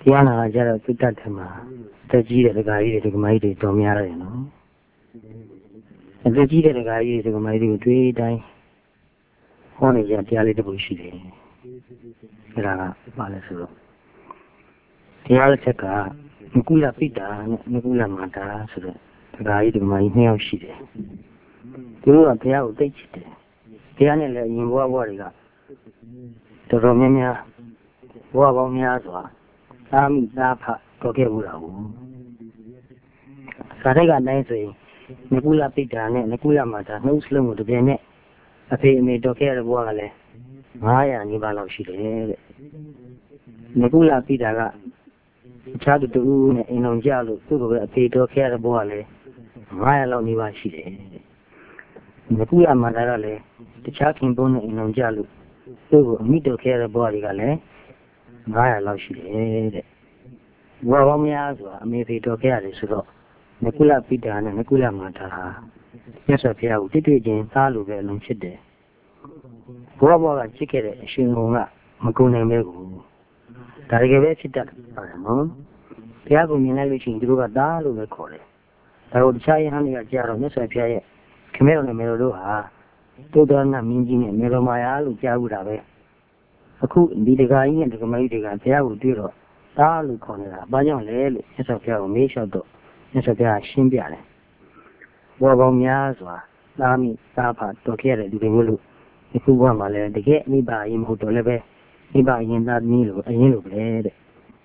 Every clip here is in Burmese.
တရားနာကြတော့စိတ်တတ်တယ်မှာအသက်ကြီးတဲ့ဒကာကြီးတွေဒကာမကြီးတွေတော်များတယ်နော်အသက်ကြီးတဲ့ဒကာကြီးတွေဒကာမကြီးတွေကိုတွေးတိုင်းဟောနေကြတရားလေးတစ်ခုရှိတယ်အဲ့ဒါကဘာလဲဆိုတော့တရားတစ်ချက်ကမကူလာပိတာနဲ့မကူလာမာတာဆိုတော့ဒကာကြီးဒကာမကြီးနှစ်ယောက်ရှိတယ်သူတို့ကတရားကိုသိချစ်တယ်တရားနဲ့လည်းအရင်ဘဝတွေကတော်တော်များများဘဝပေါင်းများစွာသားမိသားဖတော်ခဲ့ဘူးလားဘူးစာရိုက်ကတိုင်းဆိုရင်ငကုလပိတ္တာနဲ့ငကုလမာတာနှုတ်စလုံးကိုတပြင်းနဲ့အဖေအမေတော်ခဲ့ရတဲ့ဘဝကလည်း900နီးပါးလောက်ရှိတယ်တဲ့ငကုလပိတ္တာကအခြားတူနဲ့အိမ်လုံးကြလို့သူ့ကိုပဲအဖေတော်ခဲ့ရတဲ့ဘဝကလည်း900လောက်နီးပါးရှိတယ်ငကုလမာတာကလည်းတခြားခင်ပွန်းနဲ့အိမ်လုံးကြလို့သူ့ကိုအမိတော်ခဲ့ရတဲ့ဘဝတွေကလည်း900လောက်ရှိတယ်တဲ့ဘဝပေါင်းများစွာအမေဖေတော်ခဲ့ရတယ်ဆိုတော့ငကုလပိတ္တာနဲ့ငကုလမာတာဟာမြတ်စွာဘုရားကိုတွေ့ချင်းသားလိုပဲအလုံးဖြစ်တယ်ဘဝကချစ်ခဲ့တဲ့အရှင်ဘုံကမကုန်နိုင်ပဲကိုဒါတကယ်ပဲဖြစ်တတ်ပါတယ်နော်ဘုရားကိုမြင်လိုက်လို့ရှိရင်သူတို့ကသားလို့ပဲခေါ်တယ်ဒါကိုတခြားယဟန်တွေကကြားတော့မြတ်စွာဘုရားရဲ့ခမဲတော်နဲ့မေတော်တို့ဟာတိုးတော်နာမင်းကြီးနဲ့မေတော်မာယာလို့ကြားဘူးတာပဲအခုဒီဒကာကြီးနဲ့ဒကာမကြီးတွေကဘုရားကိုတွေ့တော့သားလို့ခေါ်နေတာဘာကြောင့်လဲလို့မြတ်စွာဘုရားကိုမေးလျှောက်တော့မြတ်စွာဘုရားရှင်းပြတယ်ဘောပေါင်းများစွာသားမိသားဖတော်ခဲ့တဲ့လူတွေမျိုးလို့အခုဘဝမှာလည်းတကယ်မိဘအရင်မဟုတ်တော့လည်းပဲမိဘအရင်သားသမီးလို့အရင်လိုပဲတဲ့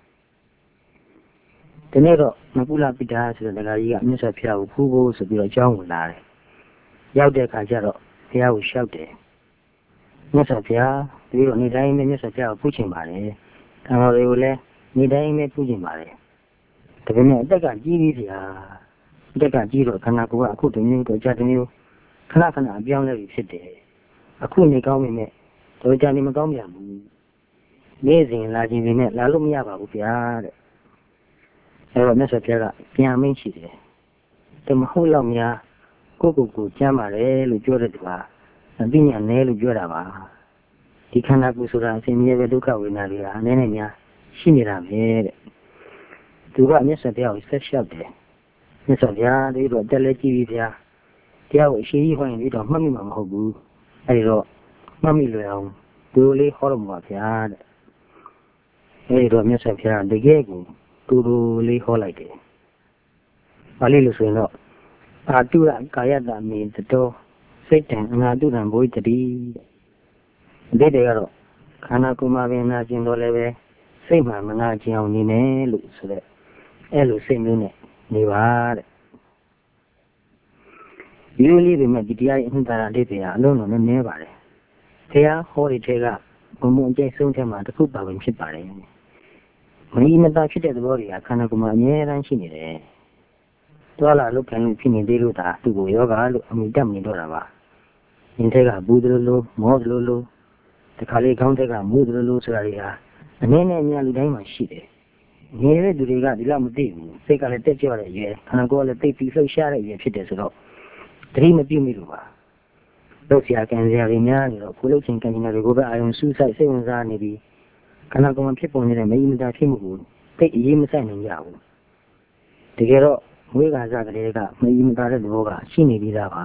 ဒီနေ့တော့မကုလပိတ္တာဆိုတဲ့ဒကာကြီးကမြတ်စွာဘုရားကိုဖူးဖို့ဆိုပြီးတော့ကြောင်းဝင်လာတယ်ရောက်တဲ့အခါကျတော့ဘုရားကိုလျှောက်တယ်မြတ်စွာဘုရားဒီလိုနေ့တိုင်းမြတ်စွာဘုရားကိုဖူးချင်ပါတယ်။ဒါမှတွေကိုလည်းနေ့တိုင်းဖူးချင်ပါတယ်။ဒါပေမဲ့အသက်ကကြီးပြီဗျာ။အသက်ကကြီးတော့ခန္ဓာကိုယ်ကအခုတမျိုးတော့ကြာတမျိုးခဏခဏအပြောင်းလဲပြီးဖြစ်တယ်။အခုနေကောင်းပြီမဲ့တော့ကြာနေမကောင်းပြန်ဘူး။နေ့စဉ်လာခြင်းတွေနဲ့လာလို့မရပါဘူးဗျာတဲ့။အဲတော့မြတ်စွာဘုရားကပြန်မင်းရှိတယ်။ဒါမဟုတ်တော့များကိုကျမ်းပါတယ်လို့ပြောတဲ့သူကအသိဉာဏ်နည်းလို့ပြောတာပါဒီခန္ဓာကိုယ်ဆိုတာအစဉ်မြဲပဲဒုက္ခဝေဒနာတွေကအနေနဲ့များရှိနေတာပဲတဲ့သူကမြတ်စွာဘုရားကိုဆက်လျှောက်တယ်မြတ်စွာဘုရားဒီတော့တက်လဲကြည့်ပြီဗျာတရားကိုအရှိကြီးဟောရင်ဒီတော့မှတ်မိမှာမဟုတ်ဘူးအဲဒီတော့မှတ်မိလွယ်အောင်သူလေးဟောတော့မှာဗျာတဲ့အဲဒီတော့မြတ်စွာဘုရားတကယ်ကိုသူလေးဟောလိုက်တယ်ဘာလို့ဆိုရင်တော့အာတုရကာယတမေတတော်စိတ်တံအနာတုရံဘိုးတတိအတိတ်တွေကတော့ခန္ဓာကိုယ်မှာပင်နာကျင်တော့လည်းပဲစိတ်မှမနာကျင်အောင်နေမယ်လို့ဆိုတဲ့အဲ့လိုစိတ်မျိုးနဲ့နေပါတဲ့ဒီလိုလေးတွေမဲ့ဒီတရားရဲ့အနှစ်သာရလေးတွေကအလုံးလုံးနဲ့နည်းပါတယ်တရားဟောတဲ့ထဲကဘုံဘုံအကျိတ်ဆုံးထဲမှာတစ်ခုပါဝင်ဖြစ်ပါတယ်မင်းမသားဖြစ်တဲ့သဘောတွေကခန္ဓာကိုယ်မှာအမြဲတမ်းရှိနေတယ်သွားလာလို့ခံလို့ဖြစ်နေသေးလို့ဒါသူ့ကိုယောဂလို့အမိတက်မနေတော့တာပါ။ဉာဏ်ထက်ကဘူးသလိုမောသလိုတခါလေခေါင်းထက်ကမူသလိုဆိုတာတွေဟာအနေနဲ့အများလူတိုင်းမှာရှိတယ်။နေတဲ့သူတွေကဒီလောက်မသိဘူး။စိတ်ကလည်းတက်ကြွတဲ့ရွယ်ခန္ဓာကိုယ်ကလည်းသိပြီးလှုပ်ရှားတဲ့ရွယ်ဖြစ်တယ်ဆိုတော့တတိမပြုတ်မိလို့ပါ။လောက်ဆရာကံစရာတွေများနေတော့ကိုလှုပ်ချင်ကံချင်တွေကိုပဲအာယုံစူးစိုက်စိတ်ဝင်စားနေပြီးခန္ဓာကိုယ်မှာဖြစ်ပေါ်နေတဲ့မယိမတာဖြစ်မှုကိုသိအရေးမဆိုင်နိုင်ကြဘူး။တကယ်တော့ဝိကာစကလေးကမယိမတာတဲ့သဘောကရှိနေပြီးသားပါ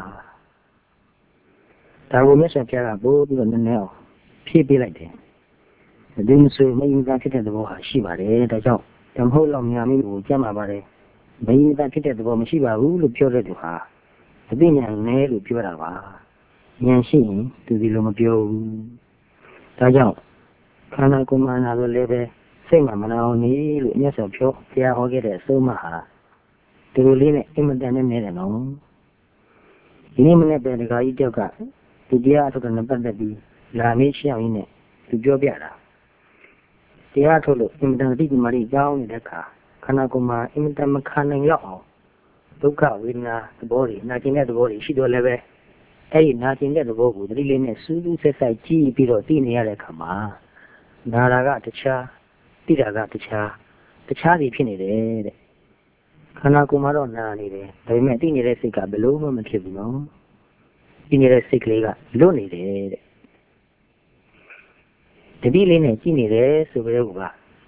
ဒါကိုမြတ်စွာဘုရားကပို့ပြီးတော့နည်းနည်းအောင်ဖြည့်ပေးလိုက်တယ်ဒီမဆိုမယိမတာဖြစ်တဲ့သဘောဟာရှိပါတယ်ဒါကြောင့်ဓမ္မဟုတ်လောက်များမိကိုကြမ်းပါပါတယ်မယိမတာဖြစ်တဲ့သဘောမရှိပါဘူးလို့ပြောတဲ့သူဟာအသိဉာဏ်နဲ့လို့ပြောတာပါဉာဏ်ရှိရင်သူဒီလိုမပြောဘူးဒါကြောင့်ခန္ဓာကိုယ်မှာနာလို့လည်းပဲစိတ်မှမနာအောင်နေလို့မြတ်စွာဘုရားဟောခဲ့တဲ့အဆုံးအမဟာဒီလိုလေးနဲ့အင်မတန်နဲ့နေတယ်နော်ဒီနေ့မနေ့ပဲဒကာကြီးတယောက်ကဒီတရားအထုတ်တဲ့ပတ်သက်ပြီးလာမေးရှင်းရင်းနဲ့သူပြောပြတာတရားထုတ်လို့အင်မတန်တိတိမာတိကြောင်းနေတဲ့အခါခန္ဓာကိုယ်မှာအင်မတန်မခံနိုင်တော့အောင်ဒုက္ခဝေဒနာသဘောတွေနာကျင်တဲ့သဘောတွေရှိတော့လည်းပဲအဲ့ဒီနာကျင်တဲ့သဘောကိုတတိလေးနဲ့စူးစူးဆက်ဆက်ကြည့်ပြီးတော့သိနေရတဲ့အခါမှာနာတာကတခြားသိတာကတခြားစီဖြစ်နေတယ်တဲ့ခန္ဓာကိုယ်မှာတော့နာနေတယ်ဒါပေမဲ့သိနေတဲ့စိတ်ကဘယ်လို့မှမဖြစ်ဘူးနော်သိနေတဲ့စိတ်ကလေးကလွတ်နေတယ်တဲ့တတိလေးနဲ့ကြည့်နေတယ်ဆိုကြတော့က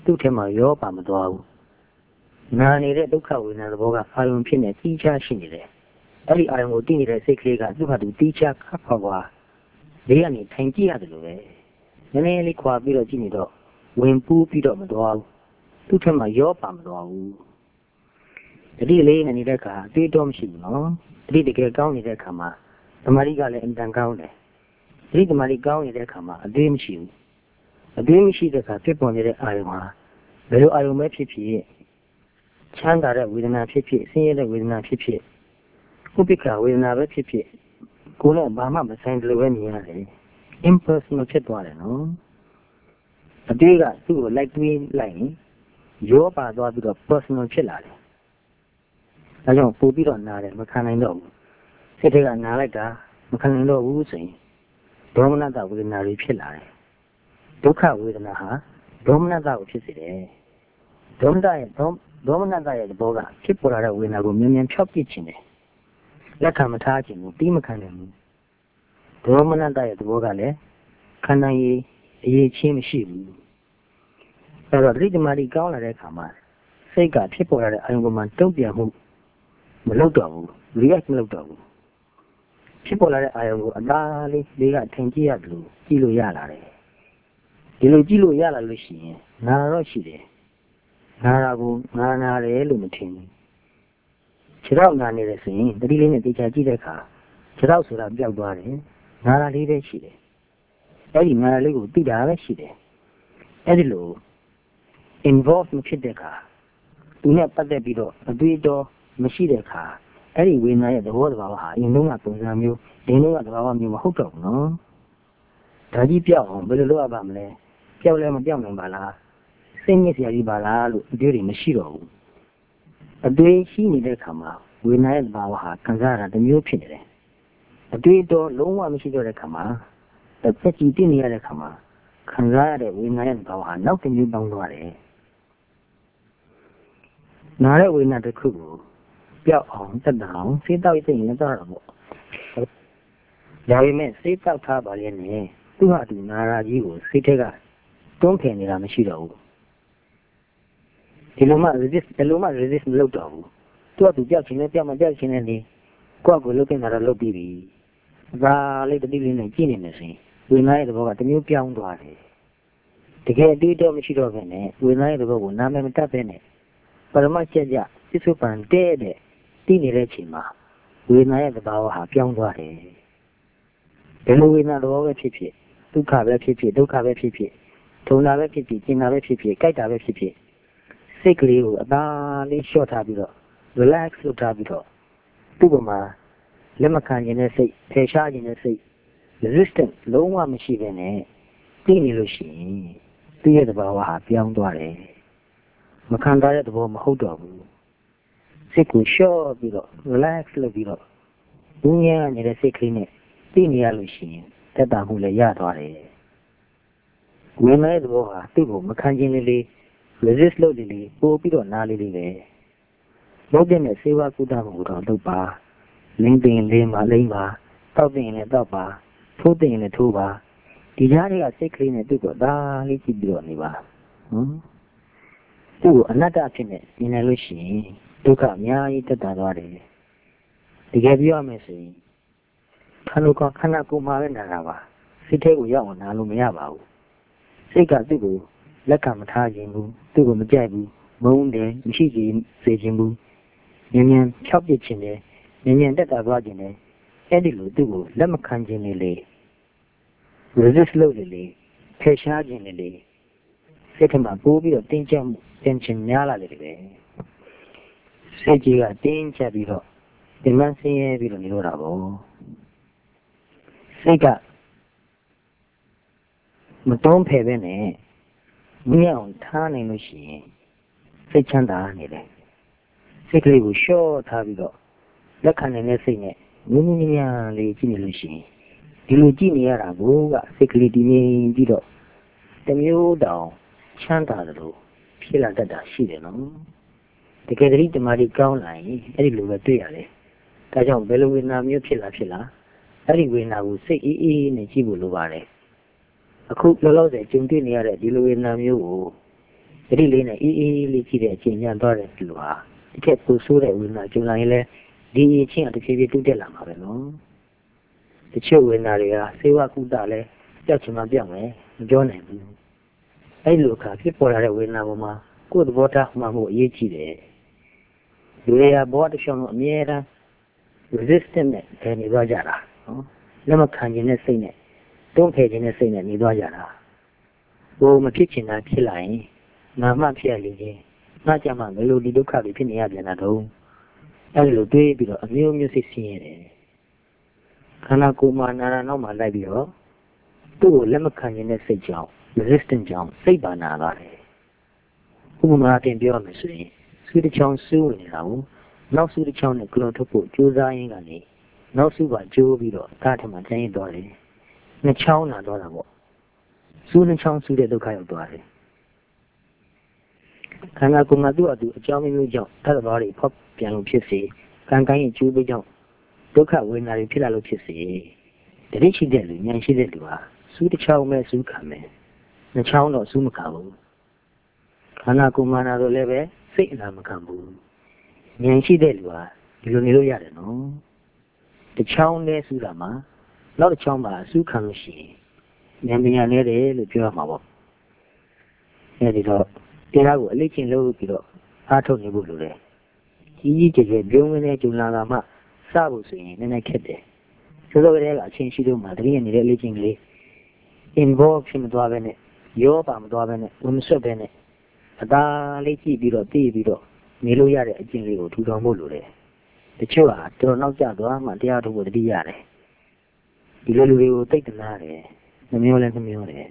သူ့ထဲမှာရောပါမသွားဘူးနာနေတဲ့ဒုက္ခဝေဒနာသဘောကအာရုံဖြစ်နေတီးခြားရှိနေတယ်အဲ့ဒီအာရုံကိုတည်နေတဲ့စိတ်ကလေးကသူ့ဟာသူတီးခြားခါခွာခွာလေးကနေထိုင်ကြည့်ရတယ်လို့ပဲနည်းနည်းလေးခွာပြီးတော့ကြည့်နေတော့ဝင်ပူးပြီးတော့မသွားဘူးသူ့ထဲမှာရောပါမသွားဘူးတတိလေးနဲ့နေတဲ့အခါအသေးတော့မရှိဘူးနော်တတိတကယ်ကောင်းနေတဲ့အခါမှာသမာဓိကလည်းအင်တန်ကောင်းတယ်တတိသမာဓိကောင်းနေတဲ့အခါမှာအသေးမရှိဘူးအသေးမရှိတဲ့အခါဖြစ်ပေါ်နေတဲ့အာရုံဟာဘယ်လိုအာရုံပဲဖြစ်ဖြစ်ချမ်းသာတဲ့ဝေဒနာဖြစ်ဖြစ်ဆင်းရဲတဲ့ဝေဒနာဖြစ်ဖြစ်ဥပိ္ပခဝေဒနာပဲဖြစ်ဖြစ်ကိုယ်နဲ့ဘာမှမဆိုင်တယ်လို့ပဲမြင်ရတယ် impersonal ဖြစ်သွားတယ်နော်အတေးကသူ့ကိုလိုက်တွေးလိုက်ရင်ရောပါသွားပြီးတော့ personal ဖြစ်လာတယ်ဒါကြောင့်ပို့ပြီးတော့နားတယ်မခံနိုင်တော့ဘူးစိတ်ထဲကနားလိုက်တာမခံနိုင်တော့ဘူးဆိုရင်ဒေါမနတဝေဒနာတွေဖြစ်လာတယ်ဒုက္ခဝေဒနာဟာဒေါမနတကိုဖြစ်စေတယ်ဒေါမနတရဲ့သဘောကဖြစ်ပေါ်လာတဲ့ဝေဒနာကိုမြင်မြင်ဖြောက်ပြစ်ခြင်းတယ်လက်ခံမထားခြင်းကိုပြီးမခံနိုင်ဘူးဒေါမနတရဲ့သဘောကလည်းခန္ဓာရည်အရေးချင်းမရှိဘူးအဲ့တော့တတိတမာတိကောင်းလာတဲ့အခါမှာစိတ်ကဖြစ်ပေါ်လာတဲ့အာရုံပေါ်မှာတုံ့ပြန်မှုမလုပ်တော့ဘူး react မလုပ်တော့ဘူးဖြစ်ပေါ်လာတဲ့အာရုံကိုအသာလေးကထင်ကြည့်ရတယ်လို့ကြည့်လို့ရလာတယ်ဒီလိုကြည့်လို့ရလာလို့ရှိရင်နာတော့ရှိတယ်နာတာကိုနာတယ်လို့မထင်ဘူးခြေထောက်နာနေတယ်ဆိုရင်တတိလေးနဲ့တေချာကြည့်တဲ့အခါခြေထောက်ဆိုတာပျောက်သွားတယ်နာတာလေးပဲရှိတယ်အဲ့ဒီနာတာလေးကိုသိတာပဲရှိတယ်အဲ့ဒီလို involve မဖြစ်တဲ့အခါသူနဲ့ပတ်သက်ပြီးတော့အတွေ့အကြုံမရှိတဲ့အခါအဲ့ဒီဝေဒနာရဲ့သဘောတဘာဝဟာအရင်တုန်းကပုံစံမျိုးဒီနေ့ကသဘာဝမျိုးမဟုတ်တော့ဘူးနော်ဒါကြီးပြောက်အောင်ဘယ်လိုလုပ်ရပါမလဲပြောက်လဲမပြောက်နိုင်ပါလားစိတ်ညစ်စရာကြီးပါလားလို့အတွေ့တွေမရှိတော့ဘူးအတွေ့ရှိနေတဲ့အခါမှာဝေဒနာရဲ့သဘာဝဟာခံစားရတာတစ်မျိုးဖြစ်နေတယ်အတွေ့တော့လုံးဝမရှိတော့တဲ့အခါမှာတစ်ချက်ကြည့်သိနေရတဲ့အခါမှာခံစားရတဲ့ဝေဒနာရဲ့သဘာဝဟာနောက်တစ်မျိုးပေါင်းသွားတယ်နားတဲ့ဝေဒနာတစ်ခုကိုပြောက်အောင်တက်တာအောင်စေးတောက်သိရင်တော့တာပေါ့ဒါပေမဲ့စေးတောက်ထားပါလေနဲ့သူ့ဟာသူနာရာကြီးကိုစိတ်ထက်ကတွန်းဖယ်နေတာမရှိတော့ဘူးဒီလိုမှ resist မလုပ်တော့ဘူးသူကသူကြောက်ချင်တယ်ကြောက်မှကြောက်ချင်တယ်လေကိုယ့်ကိုလုပ်တင်တာတော့လုပ်ပြီးပြီဒါလေးတတိလေးနဲ့ကြည့်နေမယ်ဆိုရင်ဝေဒနာရဲ့သဘောကတမျိုးပြောင်းသွားတယ်တကယ်အတိတော့မရှိတော့ဘဲနဲ့ဝေဒနာရဲ့သဘောကိုနာမည်မတတ်ဘဲနဲ့ပရမတ်ချက်ကြပြစ္ဆုတ်ပန်တဲ့တည်နေတဲ့အချိန်မှာဝေဒနာရဲ့သဘာဝဟာပြောင်းသွားတယ်ဘယ်လိုဝေဒနာသဘောပဲဖြစ်ဖြစ်ဒုက္ခပဲဖြစ်ဖြစ်ဒုက္ခပဲဖြစ်ဖြစ်ထုံတာပဲဖြစ်ဖြစ်ကျင်တာပဲဖြစ်ဖြစ်ကြိုက်တာပဲဖြစ်ဖြစ်စိတ်ကလေးကိုအသာလေးလျှော့ထားပြီးတော့ relax လုပ်ထားပြီးတော့သူ့ပေါ်မှာလက်မခံခြင်းနဲ့စိတ်ဖယ်ရှားခြင်းနဲ့စိတ် resistance လုံးဝမရှိဘဲနဲ့တည်နေလို့ရှိရင်သူ့ရဲ့သဘာဝဟာပြောင်းသွားတယ်မခံစားတဲ့သဘောမဟုတ်တော့ဘူးစိတ်ကိုလျှော့ပြီးတော့ relax လုပ်ပြီးတော့ဒုညံ့နေတဲ့စိတ်ကလေးနဲ့တည်နေရလို့ရှိရင်တက်တာမှုလည်းရသွားတယ်ဝိညာဉ်ရဲ့သဘောဟာသူ့ကိုမခံခြင်းလေး resist လုပ်လေးပို့ပြီးတော့နားလေးပဲလုပ်တဲ့စေဝါကုသမှုကိုတော့လုပ်ပါလင်းပင်လေးမှာလိမ့်ပါတောက်ပင်လည်းတောက်ပါထိုးပင်လည်းထိုးပါဒီကြားတွေကစိတ်ကလေးနဲ့သူ့ကိုဒါလေးကြည့်ပြီးတော့နေပါသူ့ကိုအနတ္တဖြစ်နေမြင်နေလို့ရှိရင်ဒုက္ခအများကြီးတက်တာသွားတယ်တကယ်ပြောရမယ်ဆိုရင်ခန္ဓာကိုယ်မှာပဲနာတာပါစိတ်ထဲကိုရောက်အောင်နာလို့မရပါဘူးစိတ်ကသူ့ကိုလက်ခံမထားခြင်းဘူးသူ့ကိုမကြိုက်ဘူးမုန်းတယ်မရှိစေခြင်းဘူးမြင်မြင်ဖြောက်ပစ်ခြင်းတယ်မြင်မြင်တက်တာသွားခြင်းတယ်အဲ့ဒီလိုသူ့ကိုလက်မခံခြင်းလေ resist လုပ်လေဖယ်ရှားခြင်းလေစိတ်ထဲမှာပိုးပြီးတော့တင်းကျပ်မှု tension များလာတယ်ပဲစိတ်ကြီးကတင်းကျပ်ပြီးတော့ဒီမှဆင်းရဲပြီးတော့နေတော့တာပေါ့စိတ်ကမတုံးဖယ်ပဲနဲ့မြင်အောင်ထားနိုင်လို့ရှိရင်စိတ်ချမ်းသာနေတယ်စိတ်ကလေးကိုလျှော့ထားပြီးတော့လက်ခံနေတဲ့စိတ်နဲ့ငြင်းလေးကြည့်နေလို့ရှိရင်ဒီလိုကြည့်နေရတာကိုကစိတ်ကလေးတည်ငြိမ်ပြီးတော့တမျိုးတောင်ချမ်းသာတယ်လို့ဖြစ်လာတတ်တာရှိတယ်နော်တကယ်တည်းတမာတိကောင်းလာရင်အဲ့ဒီလိုပဲတွေ့ရတယ်ဒါကြောင့်ဘယ်လိုဝေဒနာမျိုးဖြစ်လာအဲ့ဒီဝေဒနာကိုစိတ်အေးနဲ့ကြည့်ဖို့လိုပါတယ်အခုလောလောဆယ်ကြုံတွေ့နေရတဲ့ဒီလိုဝေဒနာမျိုးကိုဒီလေးနဲ့အေးအေးလေးကြည့်တဲ့အချိန်ညာသွားတဲ့လူဟာတစ်ချက်ပူဆိုးတဲ့ဝေဒနာကြုံလာရင်လည်းဒီအချင်းအတစ်ဖြည်းဖြည်းတိုးတက်လာမှာပဲနော်တချို့ဝေဒနာတွေကဆေးဝါးကုသလဲကြောက်ချင်မှပြောက်မယ်မပြောနိုင်ဘူးအဲ့လိုအခါဖြစ်ပေါ်လာတဲ့ဝေဒနာပေါ်မှာကိုယ်သဘောထားမှမှုအရေးကြီးတယ်လူတွေကဘောတစ်ချောင်းလုံးအမြဲတမ်း resistant နဲ့တည်နေသွားကြတာနော်လက်မခံခြင်းနဲ့စိတ်နဲ့တွန်းဖယ်ခြင်းနဲ့စိတ်နဲ့နေသွားကြတာဘိုးမဖြစ်ချင်တာဖြစ်လာရင်ငါမှဖြစ်ရလေခြင်းငါကြမှာဘယ်လိုဒီဒုက္ခတွေဖြစ်နေရပြန်တာတော့အဲ့လိုတွေးပြီးတော့အမျိုးမျိုးစိတ်ဆင်းရဲတယ်ခန္ဓာကိုယ်မှာနာရနောက်မှာလိုက်ပြီးတော့သူ့ကိုလက်မခံခြင်းနဲ့စိတ်ကြောင့် resistant ကြောင့်စိတ်ပါနာလာတယ်ဥပမာတင်ပြောရမယ်ဆိုရင်ဆူတစ်ချောင်းဆူးနေတာကိုနောက်ဆူတစ်ချောင်းနဲ့ကလွန်ထုတ်ဖို့ကြိုးစားရင်းကနေနောက်ဆူပါကျိုးပြီးတော့ကားထမှကျင်းသွားတယ်နှစ်ချောင်းလာတော့တာပေါ့ဆူးနှစ်ချောင်းဆူးတဲ့ဒုက္ခရောက်သွားတယ်ခန္ဓာကိုယ်မှာသူ့အတူအကြောင်းမျိုးကြောင့်တတ်တော်တွေဖောက်ပြန်လို့ဖြစ်စေကံကံရဲ့ကျိုးပေးကြောင့်ဒုက္ခဝေဒနာတွေဖြစ်လာလို့ဖြစ်စေတတိရှိတဲ့လူဉာဏ်ရှိတဲ့လူဟာဆူးတစ်ချောင်းပဲဆူးခံမယ်နှစ်ချောင်းတော့ဆူးမခံဘူးခန္ဓာကိုယ်မှာနာတော့လည်းပဲစိတ်အနာမခံဘူးဉာဏ်ရှိတဲ့လူဟာဒီလိုနေလို့ရတယ်နော်တစ်ချောင်းနဲ့ဆူးတာမှာနောက်တစ်ချောင်းမှာဆူးခံလို့ရှိရင်ဉာဏ်ပညာနဲ့တယ်လို့ပြောရမှာပေါ့အဲဒီတော့တရားကိုအလေးချင်းလုပ်ပြီးတော့အားထုတ်နေဖို့လိုတယ်ကြီးကြီးကျယ်ကျယ်ပြုံးနေတဲ့ဂျုံလာကမှစဖို့ဆိုရင်နည်းနည်းခက်တယ်ဆိုတော့ကလေးကအချင်းရှိလို့မှတတိယနေတဲ့အလေးချင်းကလေး involve ဖြစ်မသွားပဲနဲ့ရောပါမသွားပဲနဲ့ဝင်မဆွတ်ပဲနဲ့အသာလေးကြည့်ပြီးတော့သိပြီးတော့နေလို့ရတဲ့အကျင့်လေးကိုထူထောင်ဖို့လိုတယ်တချို့ဟာတော်နောက်ကျသွားမှတရားထုတ်ဖို့တတိရတယ်ဒီလိုလူတွေကိုသိတနာတယ်နှမျိုးလဲနှမျိုးတယ်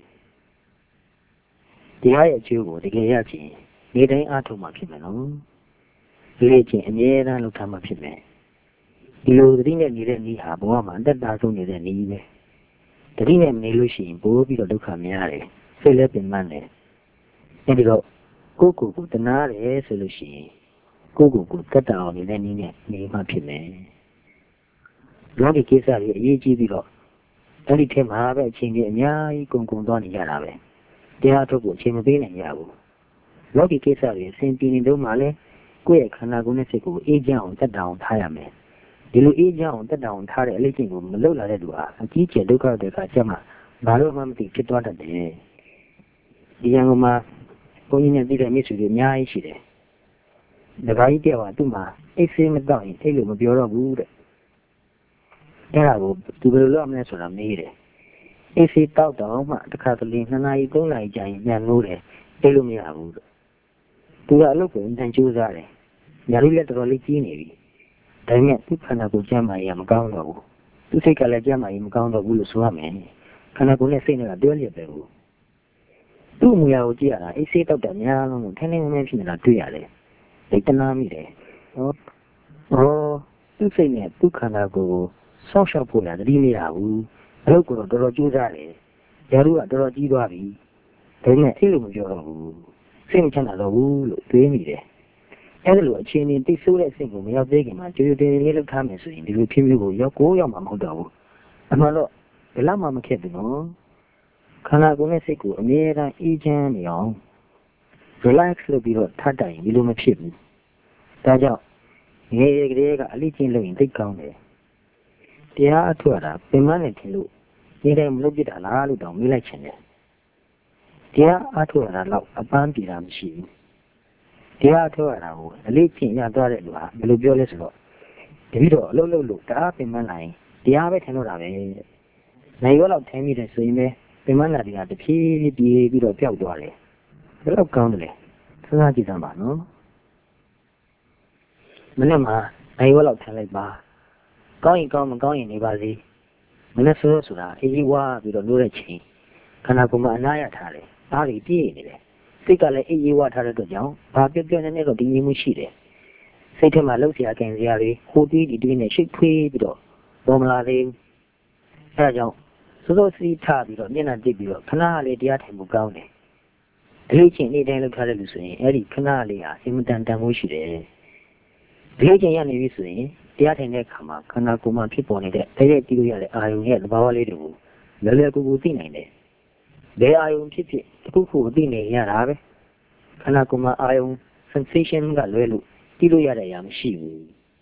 တရားရဲ့အကျိုးကိုတကယ်ရချင်နေတိုင်းအားထုတ်မှဖြစ်မယ်နော်လေ့ကျင့်အမြဲတမ်းလုပ်ထားမှဖြစ်မယ်ဒီလိုတတိနဲ့နေတဲ့နည်းဟာဘဝမှာအတ္တဆုံးနေတဲ့နည်းပဲတတိနဲ့မနေလို့ရှိရင်ပိုးပြီးတော့ဒုက္ခများတယ်စိတ်လည်းပင်ပန်းတယ်အဲဒီတော့ကိုယ်ကိုတနာတယ်ဆိုလို့ရှိရင်ကိုယ်တတ်တာအောင်နေတဲ့နည်းနဲ့နေမှဖြစ်မယ်လောကီကိစ္စတွေအရေးကြီးပြီးတော့အဲ့ဒီထဲမှာပဲအချိန်ကြီးအများကြီးကုန်သွားနေကြတာပဲတရားထုတ်ဖို့အချိန်မပေးနိုင်ရဘူးလောကီကိစ္စတွေအစဉ်ပြေနေတော့မှလည်းကိုယ့်ရဲ့ခန္ဓာကိုယ်နဲ့စိတ်ကိုအေးချမ်းအောင်တတ်တာအောင်ထားရမယ်ဒီလိုအေးချမ်းအောင်တတ်တာအောင်ထားတဲ့အလေးချိန်ကိုမလုပ်လာတဲ့လူဟာအကြီးကျယ်ဒုက္ခတဲ့အခါကျမှဘာလို့မှမသိဖြစ်သွားတတ်တယ်ဒီရန်ကုန်မှာဘုန်းကြီးနဲ့ပြည်တဲ့မိတ်ဆွေတွေအများကြီးရှိတယ်။ဒါကကြီးပြောသူ့မှာအိတ်ဆေးမတော့ရင်အိတ်လို့မပြောတော့ဘူးတဲ့။အဲ့ဒါကိုသူဘယ်လိုလုပ်မလဲဆိုတာမေးတယ်။အိတ်ဆေးတောက်တော့မှတစ်ခါတလေ2 နာရီ3 နာရီကြာရင်ညံလို့တယ်အိတ်လို့မရဘူးတဲ့။သူကအလုပ်ကိုအင်တန်ကြိုးစားတယ်။ညာလို့လည်းတော်တော်လေးကြီးနေပြီ။ဒါပေမဲ့သူ့ခန္ဓာကိုယ်ကျန်းမာရေးမကောင်းတော့ဘူး။သူ့စိတ်ကလည်းကျန်းမာရေးမကောင်းတော့ဘူးလို့ဆိုရမယ်။ခန္ဓာကိုယ်နဲ့စိတ်နဲ့ကတွဲလျက်ပဲဘူး။သူ့မူရာကိုကြည့်ရတာအိတ်ဆေးတောက်တာများလုံးကိုထင်းထင်းထင်းဖြစ်နေတာတွေ့ရတယ်။စိတ်တနာမိတယ်။သူ့စိတ်နဲ့သူ့ခန္ဓာကိုယ်ကိုဆောက်ရှောက်ဖို့လည်းတတိမရဘူး။အလုပ်ကိုတော့တော်တော်ကြိုးစားတယ်။ယာရုကတော်တော်ကြီးသွားပြီ။ဒါပေမဲ့အဲ့လိုမပြောတော့ဘူး။စိတ်မချမ်းသာတော့ဘူးလို့တွေးမိတယ်။အဲ့လိုအခြေအနေတိတ်ဆိုးတဲ့အဆင့်ကိုမရောက်သေးခင်မှာကြိုးကြိုးလေးလုပ်ထားမယ်ဆိုရင်ဒီလိုဖြစ်မျိုးကိုရောက်မှမဟုတ်တော့ဘူး။အမှန်တော့ဘယ်လောက်မှမခက်ဘူးနော်။ခန္ဓာကိုယ်နဲ့စိတ်ကိုအမြဲတမ်းအေးချမ်းနေအောင် relax လုပ်ပြီးတော့ထားတိုင်ဒီလိုမဖြစ်ဘူး။ဒါကြောင့်ငယ်ကလေးကအလေးချင်းလုပ်ရင်သိကောင်းတယ်။တရားအထုတ်ရတာပင်မနဲ့ထင်လို့ဒီတိုင်းမလုပ်ပြတာလားလို့တောင်မေးလိုက်ချင်တယ်။တရားအထုတ်ရတာတော့အပန်းပြေတာမရှိဘူး။တရားအထုတ်ရတာကိုအလေးချင်းရသွားတဲ့လူဟာဘယ်လိုပြောလဲဆိုတော့တပည့်တော်အလုပ်လုပ်လို့တအားပင်မနိုင်တရားပဲထင်လို့တာပဲ။နိုင်ရောလောက်ထင်မိတယ်ဆိုရင်ပဲပင်မနာတွေကတဖြည်းဖြည်းပြေးပြီးတော့ပျောက်သွားတယ်။ဘယ်လောက်ကောင်းတယ်လဲ။စဉ်းစားကြည့်စမ်းပါနော်။မနေ့မှနိုင်ရောလောက်ထင်လိုက်ပါ။ကောင်းရင်ကောင်းမကောင်းရင်နေပါစေ။မနေ့ဆိုတာအေးဝါပြီးတော့လို့တဲ့ချိန်ခန္ဓာကိုယ်မှာအနာရထားတယ်။အားတွေပြည့်နေတယ်။စိတ်ကလည်းအေးဝါထားတဲ့အတွက်ကြောင့်ဘာပြောနေတော့ဒီငြိမ်မှုရှိတယ်။စိတ်ထဲမှာလှုပ်ရှားကြင်စရာတွေဟိုတီးဒီတွေးနဲ့ရှိတ်ဖွေးပြီးတော့ပေါ်မလာသေးဘူး။အဲဒါကြောင့်စိုးစီးထားပြီးတော့မျက်နှာတစ်ပြီးတော့ခဏလေးတရားထိုင်မှုကောင်းတယ်။ဒီလိုချင်းနေ့တိုင်းလုပ်ထားတဲ့လူဆိုရင်အဲ့ဒီခဏလေးဟာအင်မတန်တန်ဖိုးရှိတယ်။ဒီလိုချင်းရနေပြီဆိုရင်တရားထိုင်တဲ့အခါမှာခန္ဓာကိုယ်မှာဖြစ်ပေါ်နေတဲ့တရက်တီးလို့ရတဲ့အာယုံရဲ့သဘာဝလေးတွေကိုလွယ်လွယ်ကူကူသိနိုင်တယ်။ဘယ်အာယုံဖြစ်ဖြစ်တစ်ခုခုသိနေရတာပဲ။ခဏကိုယ်မှာအာယုံ sensation ကလွဲလို့တိလို့ရတဲ့အရာမရှိဘူး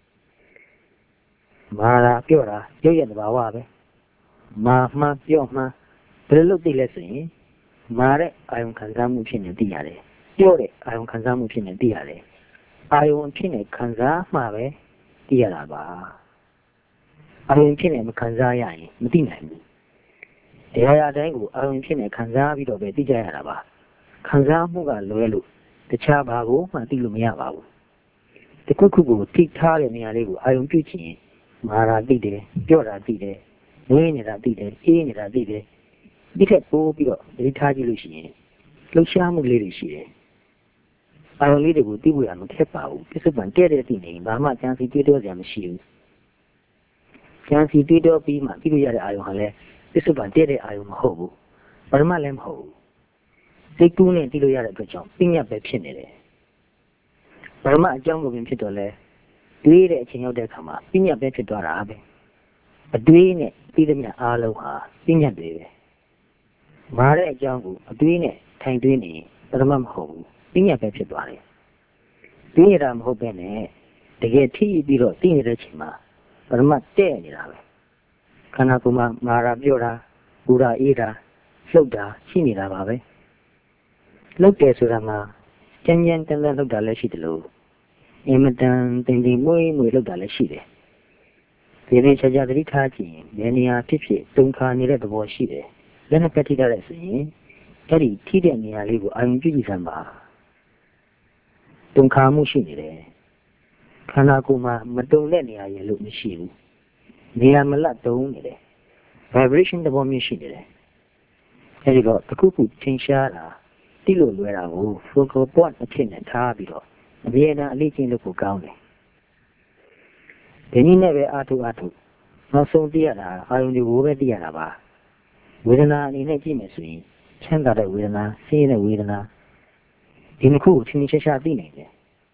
မာတာပြော့တာရုပ်ရတဲ့ဘာဝပဲမာမှန်ပြော့မှန်ဘယ်လိုလုပ်သိလဲဆိုရင်မာတဲ့အာယုံခံစားမှုဖြစ်နေသိရတယ်ပြော့တဲ့အာယုံခံစားမှုဖြစ်နေသိရတယ်အာယုံဖြစ်နေခံစားမှပဲသိရတာပါအာယုံဖြစ်နေမခံစားရရင်မသိနိုင်ဘူးတရားရတိုင်းကိုအာယုံဖြစ်နေခံစားပြီးတော့ပဲသိကြရတာပါခံစားမှုကလွဲလို့တခြားဘာကိုမှသိလို့မရပါဘူးတခုခုကိုထိထားတဲ့နေရာလေးကိုအာယုံပြုချင်မာတာသိတယ်ပြော့တာသိတယ်ငွေးနေတာသိတယ်အေးနေတာသိတယ်ဒီထက်ပိုပြီးတော့ဒိဋ္ဌာကြည့်လို့ရှိရင်လှုပ်ရှားမှုလေးတွေရှိတယ်အာယုံလေးတွေကိုသိဖို့ရမခက်ပါဘူးပြစ္ဆုတ်ပံတဲ့တဲ့သိနေဘာမှကြံစီတွေးတောစရာမရှိဘူးကြံစီတွေးတောပြီးမှသိလို့ရတဲ့အာယုံဟာလည်းပြစ္ဆုတ်ပံတဲ့တဲ့အာယုံမဟုတ်ဘူးပရမတ်လည်းမဟုတ်ဘူးစိတ်ကူးနဲ့သိလို့ရတဲ့အတွက်ကြောင့်ပညာပဲဖြစ်နေတယ်ပရမတ်အကြောင်းကိုပင်ဖြစ်တော့လဲတွေးတဲ့အချိန်ရောက်တဲ့အခါမှာပညာပဲဖြစ်သွားတာပဲအတွေးနဲ့သိသမျှအားလုံးဟာပညာတွေပဲမာတဲ့အကြောင်းကိုအတွေးနဲ့ထိုင်တွေးနေပရမတ်မဟုတ်ဘူးပညာပဲဖြစ်သွားတယ်တွေးရတာမဟုတ်ပဲနဲ့တကယ်ထိပြီးတော့သိနေတဲ့အချိန်မှာပရမတ်တဲ့နေတာပဲခန္ဓာကိုယ်မှာမာတာပြော့တာပူတာအေးတာလှုပ်တာရှိနေတာပါပဲလှုပ်တယ်ဆိုတာမှာကြမ်းကြမ်းတမ်းတမ်းလှုပ်တာလည်းရှိတယ်လို့အင်မတန်တင်တင်မွေးမွေးလှုပ်တာလည်းရှိတယ်ဒီနေ့ခြားခြားသတိထားကြည့်ရင်နေရာဖြစ်ဖြစ်တုံခါနေတဲ့သဘောရှိတယ်လက်နဲ့ပတ်ထိထားတဲ့ဆိုရင်အဲ့ဒီထိတဲ့နေရာလေးကိုအာရုံပြုကြည့်စမ်းပါတုံခါမှုရှိနေတယ်ခန္ဓာကိုယ်မှာမတုံတဲ့နေရာရလို့မရှိဘူးနေရာမလတ်တုံနေတယ် vibration သဘောမျိုးရှိနေတယ်အဲ့ဒီတော့တစ်ခုခုထင်ရှားတာတိလို့လွယ်တာကို focal point အဖြစ်နဲ့ထားပြီးတော့အမြဲတမ်းအလေးကျင့်လို့ကိုကောင်းတယ်ဒီနည်းနဲ့ပဲအားထုတ်နောက်ဆုံးသိရတာအာယုန်တွေကိုပဲသိရတာပါဝေဒနာအနေနဲ့ကြည့်မယ်ဆိုရင်ချမ်းသာတဲ့ဝေဒနာဆင်းရဲတဲ့ဝေဒနာဒီနှစ်ခုကိုချင်းချင်းရှားသိနိုင်တယ်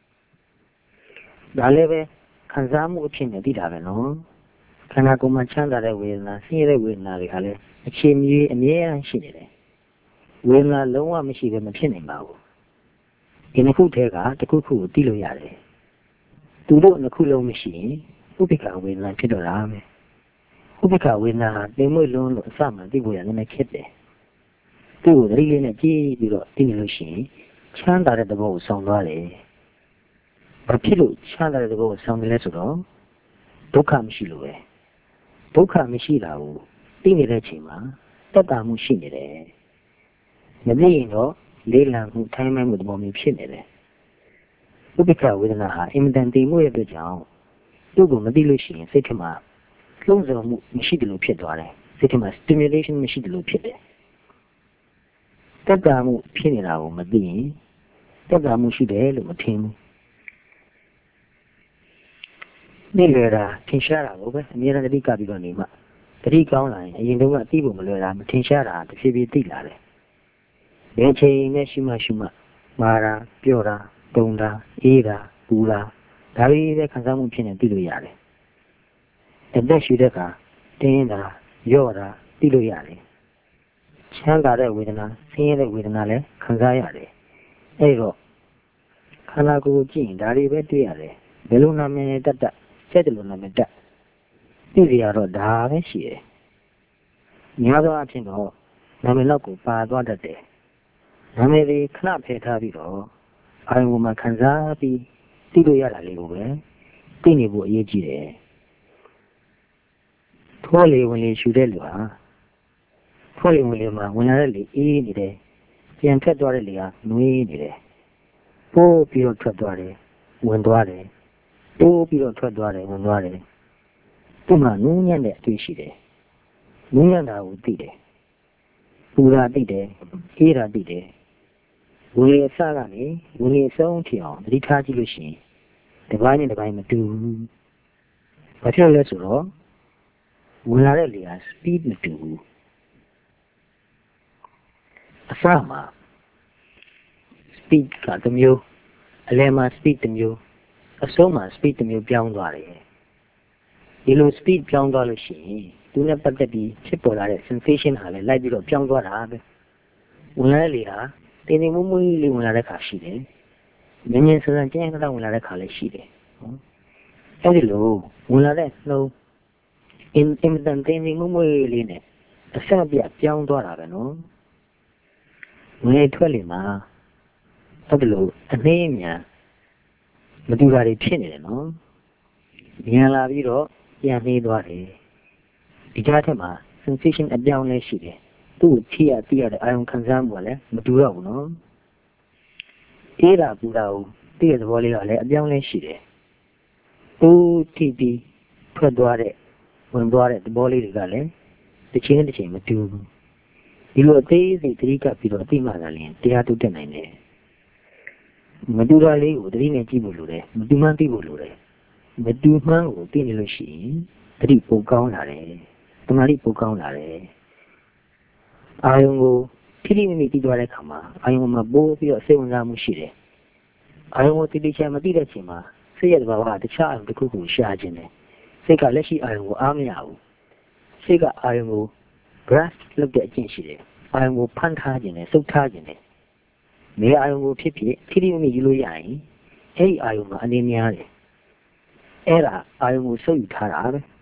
ဒါလည်းပဲခံစားမှုအဖြစ်နဲ့သိတာပဲနော်ခန္ဓာကိုယ်မှာချမ်းသာတဲ့ဝေဒနာဆင်းရဲတဲ့ဝေဒနာတွေကလည်းအခြေမြေအမြဲတမ်းရှိနေတယ်ဝေဒနာလုံးဝမရှိဘဲမဖြစ်နိုင်ပါဘူးဒီနှစ်ခုထဲကတစ်ခုခုကိုသိလို့ရတယ်သူတို့နှစ်ခုလုံးမရှိရင်ဥပိ္ပခဝေဒနာဖြစ်တော့တာပဲဥပိ္ပခဝေဒနာဟာတင်မွေ့လုံးလို့အစမှသိဖို့ရနည်းနည်းခက်တယ်သူ့ကိုသတိလေးနဲ့ကြည့်ပြီးတော့သိနေလို့ရှိရင်ချမ်းသာတဲ့သဘောကိုဆောင်သွားတယ်ဘာဖြစ်လို့ချမ်းသာတဲ့သဘောကိုဆောင်တယ်လဲဆိုတော့ဒုက္ခမရှိလို့ပဲဒုက္ခမရှိတာကိုသိနေတဲ့အချိန်မှာတက်တာမှုရှိနေတယ်မသိရင်တော့လေးလံမှုထိုင်းမှမှုသဘောမျိုးဖြစ်နေတယ်ဥပိ္ပခဝေဒနာဟာအင်မတန်တည်မှုရဲ့အတွက်ကြောင့်သူ့ကိုမသိလို့ရှိရင်စိတ်ထဲမှာလှုံ့ဆော်မှုမရှိတယ်လို့ဖြစ်သွားတယ်စိတ်ထဲမှာ stimulation မရှိတယ်လို့ဖြစ်တယ်တက်တာမှုဖြစ်နေတာကိုမသိရင်တက်တာမှုရှိတယ်လို့မထင်ဘူးနေလွယ်တာထင်ရှားတာကိုပဲအများနဲ့တတိကပြီးတော့နေမှတတိကောင်းလာရင်အရင်တုန်းကသိဖို့မလွယ်တာမထင်ရှားတာတစ်ဖြည်းဖြည်းသိလာတယ်ဒီအချိန်နဲ့ရှိမှမာတာပြော့တာတုံတာအေးတာပူတာဒါလေးပဲခံစားမှုဖြစ်နေသိလို့ရတယ်အသက်ရှူတဲ့အခါတင်းတာရော့တာသိလို့ရတယ်ချမ်းသာတဲ့ဝေဒနာဆင်းရဲတဲ့ဝေဒနာလည်းခံစားရတယ်အဲ့တော့ခန္ဓာကိုယ်ကြည့်ရင်ဒါတွေပဲတွေ့ရတယ်ဘယ်လိုနာမည်တက်စက်တယ်လို့နာမည်တက်သိကြရတော့ဒါပဲရှိတယ်များသောအားဖြင့်တော့နာမည်လောက်ကိုပါသွားတတ်တယ်နာမည်လေးခဏဖယ်ထားပြီးတော့အာရုံမှာခံစားပြီးသိလို့ရတာလေးကိုပဲသိနေဖို့အရေးကြီးတယ်ထိုးလေဝင်လေရှူတဲ့လူဟာထိုးလေဝင်လေမှာဝင်လာတဲ့လေအေးနေတယ်ပြန်ထွက်သွားတဲ့လေကနွေးနေတယ်ပိုးပြီးတော့ထွက်သွားတယ်ဝင်သွားတယ်ပိုးပြီးတော့ထွက်သွားတယ်ဝင်သွားတယ်သူ့မှာနူးညံ့တဲ့အတွေ့ရှိတယ်နူးညံ့တာကိုသိတယ်ပူတာသိတယ်အေးတာသိတယ်ဝင်လေအစကနေဝင်လေအဆုံးဖြစ်အောင်သတိထားကြည့်လို့ရှိရင်ဒီပိုင်းနဲ့ဒီပိုင်းမတူဘူးဘာဖြစ်လို့လဲဆိုတော့ဝင်လာတဲ့လေက speed မတူဘူးအစမှာ speed ကတစ်မျိုးအလယ်မှာ speed တစ်မျိုးအဆုံးမှာ speed တစ်မျိုးပြောင်းသွားတယ်ဒီလို speed ပြောင်းသွားလို့ရှိရင်သူနဲ့ပတ်သက်ပြီးဖြစ်ပေါ်လာတဲ့ sensation ဟာလည်းလိုက်ပြီးတော့ပြောင်းသွားတာပဲဝင်လာတဲ့လေဟာတတင်းတင်းမွေးမွေးလေးဝင်လာတဲ့ခါရှိတယ်။မြင်းမြင်းဆန်းဆန်းကျန်းကျန်းဝင်လာတဲ့ခါလည်းရှိတယ်။အဲဒီလိုဝင်လာတဲ့နှုံးအင်တန်တင်းတင်းမွေးမွေးလေးနဲ့အဆက်ပြပြောင်းသွားတာပဲနော်။ငွေထွက်လေမှာအဲဒီလိုအနှေးအမြန်မတူတာတွေဖြစ်နေတယ်နော်။မြန်လာပြီးတော့ပြန်နေသွားတယ်။ဒီကြားထဲမှာ sensation အပြောင်းလဲရှိတယ်။သူ့ကိုထိရသိရတဲ့အာရုံခံစားမှုကလည်းမတူတော့ဘူးနော်။အေးတာပူတာကိုသိတဲ့သဘောလေးကလည်းအပြောင်းလဲရှိတယ်။ထိပြီးထွက်သွားတဲ့ဝင်သွားတဲ့သဘောလေးတွေကလည်းတစ်ချိန်နဲ့တစ်ချိန်မတူဘူး။ဒီလိုအသေးစိတ်သတိကပ်ပြီးတော့အသိမှသာလျှင်တရားထုတ်တက်နိုင်တယ်။မတူတာလေးကိုသတိနဲ့ကြည့်ဖို့လိုတယ်။မတူမှန်းသိဖို့လိုတယ်။မတူမှန်းကိုသိနေလို့ရှိရင်သတိပိုကောင်းလာတယ်။သမာဓိပိုကောင်းလာတယ်။အာယုံကိုထိထိမိမိသိသွားတဲ့အခါမှာအာယုံမှာပိုးပြီးတော့စိတ်ဝင်စားမှုရှိတယ်။အာယုံကိုတိတိကျကျမသိတဲ့အချိန်မှာစိတ်ရဲ့သဘာဝကတခြားအာယုံတစ်ခုကိုရှာခြင်းတယ်။စိတ်ကလက်ရှိအာယုံကိုအားမရဘူး။စိတ်ကအာယုံကို grasp လုပ်တဲ့အကျင့်ရှိတယ်။အာယုံကိုဖန်ထားခြင်းနဲ့စုပ်ထားခြင်းနဲ့နေအာယုံကိုဖြစ်ဖြစ်ထိထိမိမိယူလို့ရရင်အဲဒီအာယုံကအနေများတယ်။အဲ့ဒါအာယုံကိုစုပ်ယူထားတာပဲ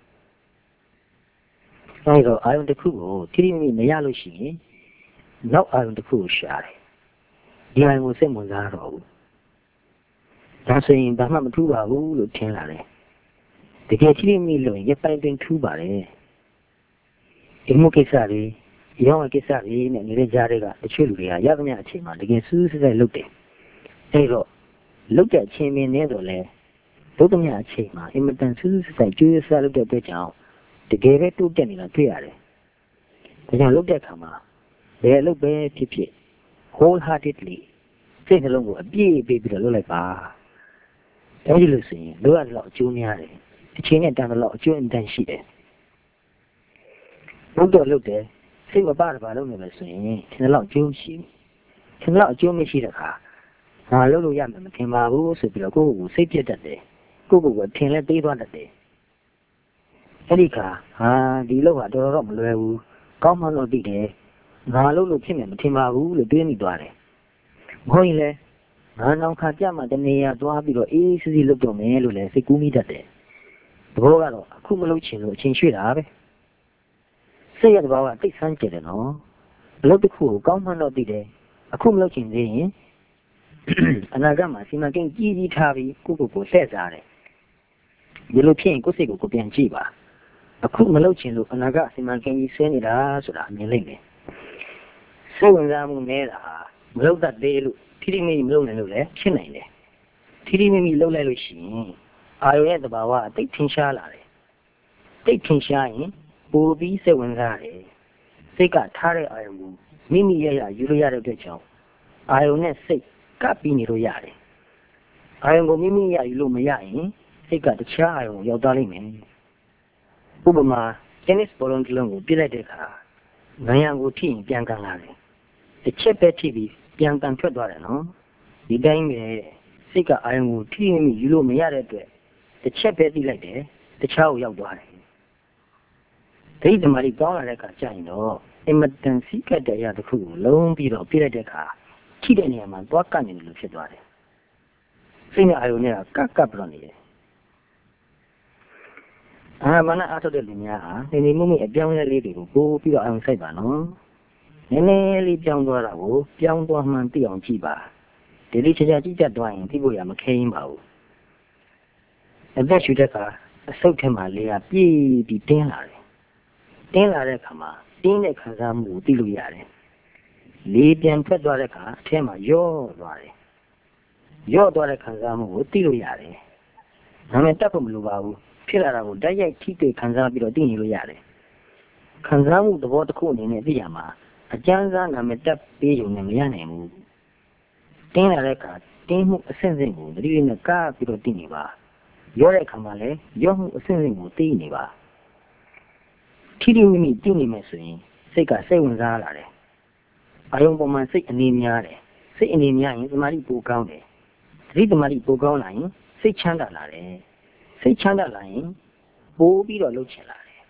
။အဲဒီတော့အာယုံတစ်ခုကိုထိထိမိမိမရလို့ရှိရင်နောက်အာယုံတစ်ခုကိုရှာတယ်။ဒီအာယုံကိုစိတ်ဝင်စားတော့ဘူး။ဒါဆိုရင်ဘာမှမထူးပါဘူးလို့ထင်လာတယ်။တကယ်ထိထိမိမိလို့ရင်ရပိုင်းတွင်ထူးပါတယ်။ဒီမှုကိစ္စတွေရောင်းဝယ်ကိစ္စတွေနဲ့နေတဲ့ကြားတွေကတချို့လူတွေကရသမျှအချိန်မှာတကယ်စူးစူးစိုက်လုပ်တယ်။အဲဒီတော့လုပ်တဲ့အချိန်မင်းနဲ့တော့လဲလုပ်သမျှအချိန်မှာအင်မတန်စူးစူးစိုက်ကြိုးစားလုပ်တဲ့အတွက်ကြောင့်တကယ်ပဲတိုးတက်နေတာတွေ့ရတယ်။ဒါကြောင့်လုပ်တဲ့အခါမှာဘယ်လုပ်ပဲဖြစ်ဖြစ် wholeheartedly စိတ်နှလုံးကိုအပြည့်ပေးပြီးတော့လုပ်လိုက်ပါ။အဲဒီလိုဆိုရင်လိုရတဲ့လောက်အကျိုးများတယ်။အချိန်နဲ့တန်တဲ့လောက်အကျိုးအင်တန်ရှိတယ်။လုပ်တော့လုပ်တယ်စိတ်မပါတပါလုပ်နေမယ်ဆိုရင်ထင်တဲ့လောက်အကျိုးရှိထင်တဲ့လောက်အကျိုးမရှိတဲ့အခါငါလုပ်လို့ရမယ်မထင်ပါဘူးဆိုပြီးတော့ကိုယ့်ကိုယ်စိတ်ပြတ်တတ်တယ်။ကိုယ့်ကိုယ်ကထင်လဲသေးသွားတတ်တယ်။အဲဒီခါဒီလုပ်ကတော်တော်မလွယ်ဘူး။ကောင်းမှလို့သိတယ်။ငါလုပ်လို့ဖြစ်မယ်မထင်ပါဘူးလို့တွေးမိသွားတယ်။မဟုတ်ရင်လဲငါနောက်ခါကြမှာတနေရာသွားပြီးတော့အေးစစ်စစ်လုပ်တော့မယ်လို့လည်းစိတ်ကူးမိတတ်တယ်။သဘောကတော့အခုမလုပ်ချင်လို့အချိန်ရွှေ့တာပဲ။စိတ်ရတဲ့ဘာကတိတ်ဆန်းကျင်တယ်နော်။အလုပ်တစ်ခုကိုကောင်းမှတော့သိတယ်။အခုမလုပ်ချင်သေးရင်အနာဂတ်မှာစီမံကိန်းကြီးကြီးထားပြီးကိုယ့်ကိုယ်လှည့်စားတယ်။ဒီလိုဖြစ်ရင်ကိုယ့်စိတ်ကိုပြန်ကြည့်ပါ။အခုမလုပ်ချင်လို့အနာဂတ်စီမံကိန်းကြီးဆွဲနေတာဆိုတာမြင်လိမ့်မယ်။စိတ်ဝင်စားမှုနေတာမလုပ်တတ်သေးလို့ထိထိမိမိမလုပ်နိုင်လို့လည်းဖြစ်နိုင်တယ်။ထိထိမိမိလုပ်လိုက်လို့ရှိရင်အာရုံရဲ့သဘာဝအသိထင်ရှားလာတယ်။သိထင်ရှားရင်ပိုပြီးစိတ်ဝင်စားတယ်။စိတ်ကထားတဲ့အာရုံကိုမိမိရယူလို့ရတဲ့အတွက်ကြောင့်အာရုံနဲ့စိတ်ကပ်ပြီးနေလို့ရတယ်။အာရုံကိုမိမိရယူလို့မရရင်စိတ်ကတခြားအာရုံကိုရောက်သွားလိမ့်မယ်။ဥပမာtennis ball တစ်လုံးကိုပြစ်လိုက်တဲ့အခါငရံကိုထိရင်ပြန်ကန်လာတယ်။တစ်ချက်ပဲထိပြီးပြန်ကန်ထွက်သွားတယ်နော်။ဒီတိုင်းပဲစိတ်ကအာရုံကိုထိမိမိယူလို့မရတဲ့အတွက်တစ်ချက်ပဲသိလိုက်တယ်။တခြားကိုရောက်သွားတယ်။ဒိဋ္ဌိမာရီကောင်းလာတဲ့အခါကျရင်တော့အင်မတန်စီးကပ်တဲ့အရာတစ်ခုကိုလုံးပြီးတော့ပြစ်လိုက်တဲ့အခါထိတဲ့နေရာမှာသွားကပ်နေတယ်လို့ဖြစ်သွားတယ်။စိတ်နဲ့အာရုံနဲ့ကပ်ပြီးတော့နေတယ်။မနအားထုတ်တဲ့လူများဟာနေမှုအပြောင်းလဲလေးတွေကိုပို့ပြီးတော့အာရုံစိုက်ပါနော်။နည်းနည်းလေးပြောင်းသွားတာကိုပြောင်းသွားမှန်းသိအောင်ကြည့်ပါ။ဒီလိုချာချာကြည့်တတ်သွားရင်သိဖို့ရမခဲရင်ပါဘူး။အသက်ရှူတဲ့အခါအဆုတ်ထဲမှာလေကပြေးပြီးတင်းလာတယ်။တင်းလာတဲ့အခါမှာတင်းတဲ့ခံစားမှုကိုသိလို့ရတယ်။လေပြန်ထွက်သွားတဲ့အခါအထဲမှာယော့သွားတယ်။ယော့သွားတဲ့ခံစားမှုကိုသိလို့ရတယ်။ဒါပေမဲ့တတ်ဖို့မလိုပါဘူး။ဖြစ်လာတာကိုတိုက်ရိုက်ထိတွေ့ခံစားပြီးတော့သိနေလို့ရတယ်။ခံစားမှုသဘောတစ်ခုအနေနဲ့သိရမှာအကျဉ်းစားနာမည်တက်ပေးရုံနဲ့မရနိုင်ဘူး။တင်းလာတဲ့အခါတင်းမှုအဆင့်ဆင့်ကိုတတိယနဲ့ကပ်ပြီးတော့သိနေပါ။ယော့တဲ့အခါမှာလည်းယော့မှုအဆင့်ဆင့်ကိုသိနေပါ။ထိထိမိမိသိနေမယ်ဆိုရင်စိတ်ကစိတ်ဝင်စားလာတယ်။အာယုံပေါ်မှာစိတ်အနေများတယ်။စိတ်အနေများရင်သမာဓိပိုကောင်းတယ်။သတိသမာဓိပိုကောင်းလာရင်စိတ်ချမ်းသာလာတယ်။စိတ်ချမ်းသာလာရင်ပိုပြီးတော့လှုပ်ချင်လာတယ်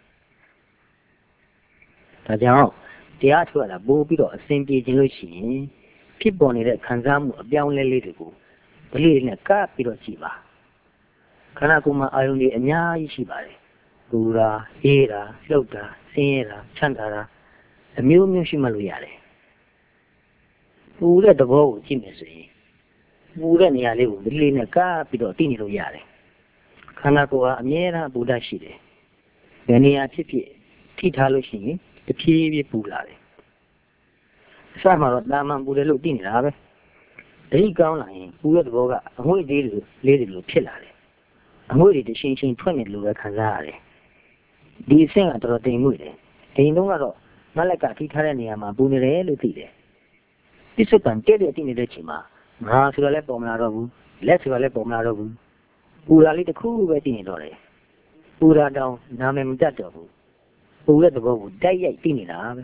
။ဒါကြောင့်တရားထုတ်ရတာပိုပြီးတော့အစဉ်ပြေခြင်းလို့ရှိရင်ဖြစ်ပေါ်နေတဲ့ခံစားမှုအပြောင်းလဲလေးတွေကိုဒလိနဲ့ကပ်ပြီးတော့ကြည့်ပါခန္ဓာကိုယ်မှာအာယုန်တွေအများကြီးရှိပါတယ်ပူတာအေးတာလှုပ်တာဆင်းရဲတာချမ်းသာတာအမျိုးမျိုးရှိမှလို့ရတယ်ပူတဲ့သဘောကိုကြည့်မယ်ဆိုရင်ပူတဲ့နေရာလေးကိုဒလိနဲ့ကပ်ပြီးတော့သိနေလို့ရတယ်ခန္ဓာကိုယ်ကအမြဲတမ်းပူတတ်ရှိတယ်ဘယ်နေရာဖြစ်ဖြစ်ထိထားလို့ရှိရင်တဖြည်းဖြည်းပူလာတယ်အစမှာတော့တာမန်ပူတယ်လို့သိနေတာပဲဒိကောင်းလာရင်ပူတဲ့သဘောကအငွေ့လေးတွေလိုဖြစ်လာတယ်အငွေ့တွေတစ်ချိန်ချိန်ထွက်နေလို့ပဲခံစားရတယ်ဒီအဆင့်ကတော်တော်တိမ်မွေ့တယ်အိမ်လုံးကတော့ငါလက်ကထိထားတဲ့နေရာမှာပူနေတယ်လို့သိတယ်ပြစ္ဆုတ်ပံတဲ့တဲ့သိနေတဲ့ချိန်မှာငါဆိုတော့လည်းပေါ်မလာတော့ဘူးလက်ဆိုတော့လည်းပေါ်မလာတော့ဘူးပူတာလေးတစ်ခုပဲသိနေတော့တယ်ပူတာတောင်နာမည်မတတ်တော့ဘူးပူတဲ့သဘောကိုတိုက်ရိုက်သိနေတာပဲ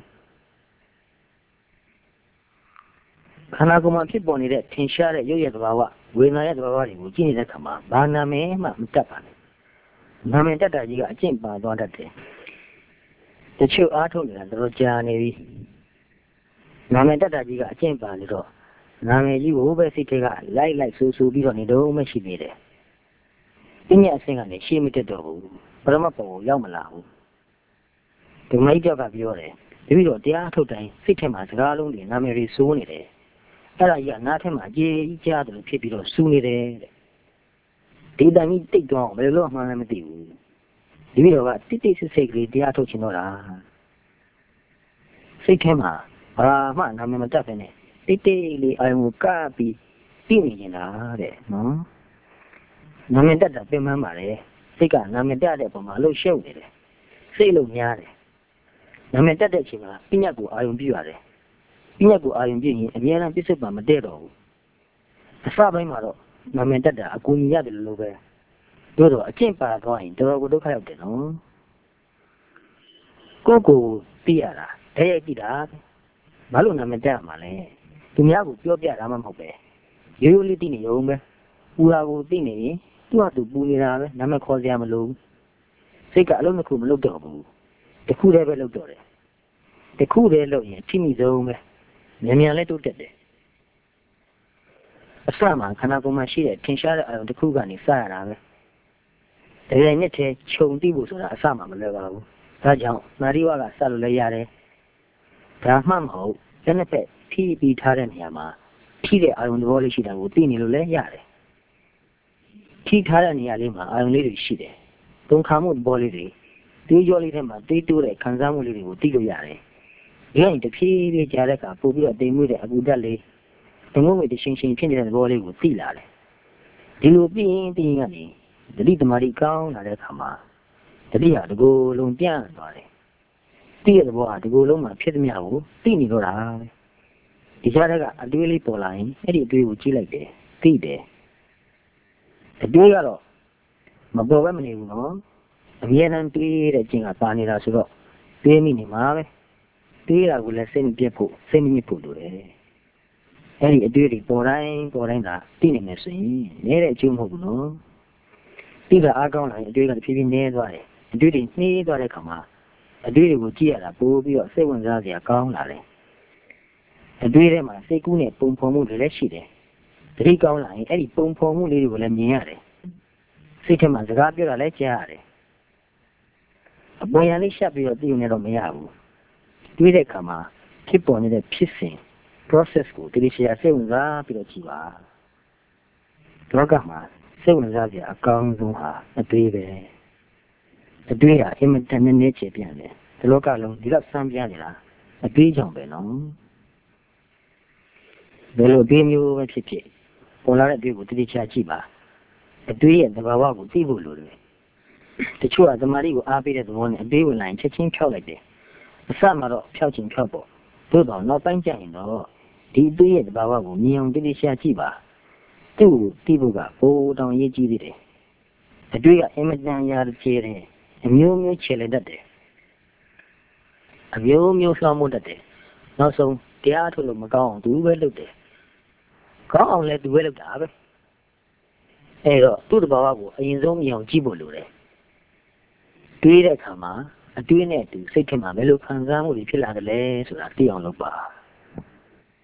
ခန္ဓာကိုယ်မှာဖြစ်ပေါ်နေတဲ့ထင်ရှားတဲ့ရုပ်ရည်သဘာဝဝေဒနာရဲ့သဘာဝတွေကိုကြည့်နေတဲ့အခါမှာဘာနာမည်မှမတတ်ပါနဲ့နာမည်တတ်တာကြီးကအကျင့်ပါသွားတတ်တယ်တချို့အားထုတ်နေတာတော်တော်ကြာနေပြီနာမည်တတ်တာကြီးကအကျင့်ပါနေတော့နာမည်ကြီးကိုပဲစိတ်ထဲကလိုက်ဆူပြီးတော့နေတော့မှရှိနေတယ်ပညာအဆင့်ကနေရှေ့မတက်တော့ဘူးပရမတ်ပေါ်ကိုရောက်မလာဘူးဒီမိတ်ကပြောတယ်တပည့်တော်တရားထုတ်တိုင်းစိတ်ထဲမှာစကားလုံးတွေနာမည်တွေစိုးနေတယ်အဲ့ဒါကြီးကနားထဲမှာကြေးကြားတယ်လို့ဖြစ်ပြီးတော့စူးနေတယ်တဲ့ဒီတန်ကြီးတိတ်သွားအောင်ဘယ်လိုမှလည်းမသိဘူးဒီပြီးတော့ကတိတ်ဆိတ်ကလေးတရားထုတ်ချင်တော့တာစိတ်ထဲမှာဘာမှနာမည်မတတ်ပဲနဲ့တိတ်လေးအာယုံကိုကပ်ပြီးသိနေနေတာတဲ့နော်နာမည်တတ်တာပြင်မှန်းပါလေစိတ်ကနာမည်တတ်တဲ့ပုံမှာအလို့ရှုပ်နေတယ်စိတ်လို့များတယ်နာမည်တက်တဲ့အချိန်မှာပညာကိုအာယုံပြရတယ်ပညာကိုအာယုံပြရင်အများအားပြစ္ဆုတ်ပါမတည့်တော့ဘူးအစပိုင်းမှာတော့နာမည်တက်တာအကူကြီးရတယ်လို့ပဲတို့တော့အကျင့်ပါသွားရင်တော်တော်ကိုဒုက္ခရောက်တယ်နော်ကိုသိရတာတည့်ရိုက်ကြည့်တာဘာလို့နာမည်တက်ရမှာလဲသူများကိုပြောပြတာမှမဟုတ်ပဲရိုးရိုးလေးသိနေရုံပဲပူတာကိုသိနေရင်သူ့ဟာသူပူနေတာပဲနာမည်ခေါ်စရာမလိုဘူးစိတ်ကအလုံးတစ်ခုမလုပ်တော့ဘူးတခုတည်းပဲလုပ်တော့တယ်တခုတည်းလုပ်ရင်ထိမိဆုံးပဲမြန်လဲတိုးတက်တယ်အစမှခန္ဓာကိုယ်မှာရှိတဲ့ထင်ရှားတဲ့အာရုံတစ်ခုကနေစရတာပဲတကယ်နဲ့တည်းခြုံသိဖို့ဆိုတာအစမှမလွယ်ပါဘူးဒါကြောင့်နာရီဝကစလို့လည်းရတယ်ဒါမှမဟုတ်လက်နှစ်ဖက်ထိပြီးထားတဲ့နေရာမှာထိတဲ့အာရုံသဘောလေးရှိတာကိုသိနေလို့လည်းရတယ်ထိထားတဲ့နေရာလေးမှာအာရုံလေးတွေရှိတယ်သုံးခါမှုသဘောလေးတွေတွေးကြောလေးထဲမှာတွေးတိုးတဲ့ခံစားမှုလေးတွေကိုသိလို့ရတယ်ဒီကနေ့တဖြည်းဖြည်းကြားတဲ့အခါပို့ပြီးတော့တိမ်မွေ့တဲ့အကူတက်လေးတငုံငွေတရှင်ဖြစ်နေတဲ့သဘောလေးကိုသိလာတယ်ဒီလိုပြီးရင်ကနေတတိသမารီကောင်းလာတဲ့အခါမှာတတိဟာတကူလုံးပြန့်သွားတယ်သိရတဲ့ဘောဟာတကူလုံးမှာဖြစ်သမျှကိုသိနေတော့တာပဲဒီကြားထဲကအတွေးလေးပေါ်လာရင်အဲ့ဒီအတွေးကိုကြည့်လိုက်တယ်သိတယ်အတွေးကတော့မပေါ်ပဲမနေဘူးနော်အမြဲတမ်းတွေးတဲ့ကျင့်ကပါနေတာဆိုတော့တွေးမိနေမှာပဲတွေးတာကိုလည်းစိတ်မပြတ်ဖို့စိတ်မညစ်ဖို့လိုတယ်အဲ့ဒီအတွေးတွေပေါ်တိုင်းသာသိနေမယ်ဆိုရင်နည်းတဲ့အကျိုးမဟုတ်ဘူးနော်သိတာအားကောင်းလာရင်အတွေးကတဖြည်းဖြည်းနည်းသွားတယ်အတွေးတွေနှေးသွားတဲ့အခါမှာအတွေးတွေကိုကြည့်ရတာပိုပြီးတော့စိတ်ဝင်စားစရာကောင်းလာတယ်အတွေးထဲမှာစိတ်ကူးနဲ့ပုံဖော်မှုတွေလည်းရှိတယ်တတိကောင်းလာရင်အဲ့ဒီပုံဖော်မှုလေးတွေကိုလည်းမြင်ရတယ်စိတ်ထဲမှာစကားပြောတာလည်းကြားရတယ်အပေါ်ရန်လေးရှက်ပြီးတော့သိနေတော့မရဘူးတွေးတဲ့အခါမှာဖြစ်ပေါ်နေတဲ့ဖြစ်စဉ် process ကိုတတိယစိတ်ဝင်စားပြီးတော့ကြည့်ပါလောကမှာစိတ်ဝင်စားစရာအကောင်းဆုံးဟာအတွေးပဲအတွေးဟာအင်မတန်နဲ့ချေပြန့်တယ်ဒီလောကလုံးဒီလောက်ဆန်းပြနေတာအတွေးကြောင့်ပဲနော်ဘယ်လိုအတွေးမျိုးပဲဖြစ်ဖြစ်ပေါ်လာတဲ့အတွေးကိုတတိယကြည့်ပါအတွေးရဲ့သဘာဝကိုသိဖို့လိုတယ်တချို့ကသမာဓိကိုအားပေးတဲ့သဘောနဲ့အတွေးဝင်လာရင်ချက်ချင်းဖြောက်လိုက်တယ်အစမှာတော့ဖြောက်ချင်ဖြောက်ပေါ့သို့တော့နောက်ပိုင်းကျရင်တော့ဒီအတွေးရဲ့သဘာဝကိုမြင်အောင်တတိယကြည့်ပါသူ့ကိုသိဖို့ကပိုတောင်ရေးကြည့်သေးတယ်အတွေးကအင်မတန်ရာချေတယ်အမျိုးမျိုးချေလေတတ်တယ်အမျိုးမျိုးလှောင်မှုတတ်တယ်နောက်ဆုံးတရားထုတ်လို့မကောင်းအောင်သူပဲလုပ်တယ်ကောင်းအောင်လည်းသူပဲလုပ်တာပဲအဲ့တော့သူ့တဘာဝကိုအရင်ဆုံးမြင်အောင်ကြည့်ဖို့လိုတယ်တွေးတဲ့အခါမှာအတွေးနဲ့အတူစိတ်ထဲမှာဘယ်လိုခံစားမှုတွေဖြစ်လာသလဲဆိုတာသိအောင်လုပ်ပါ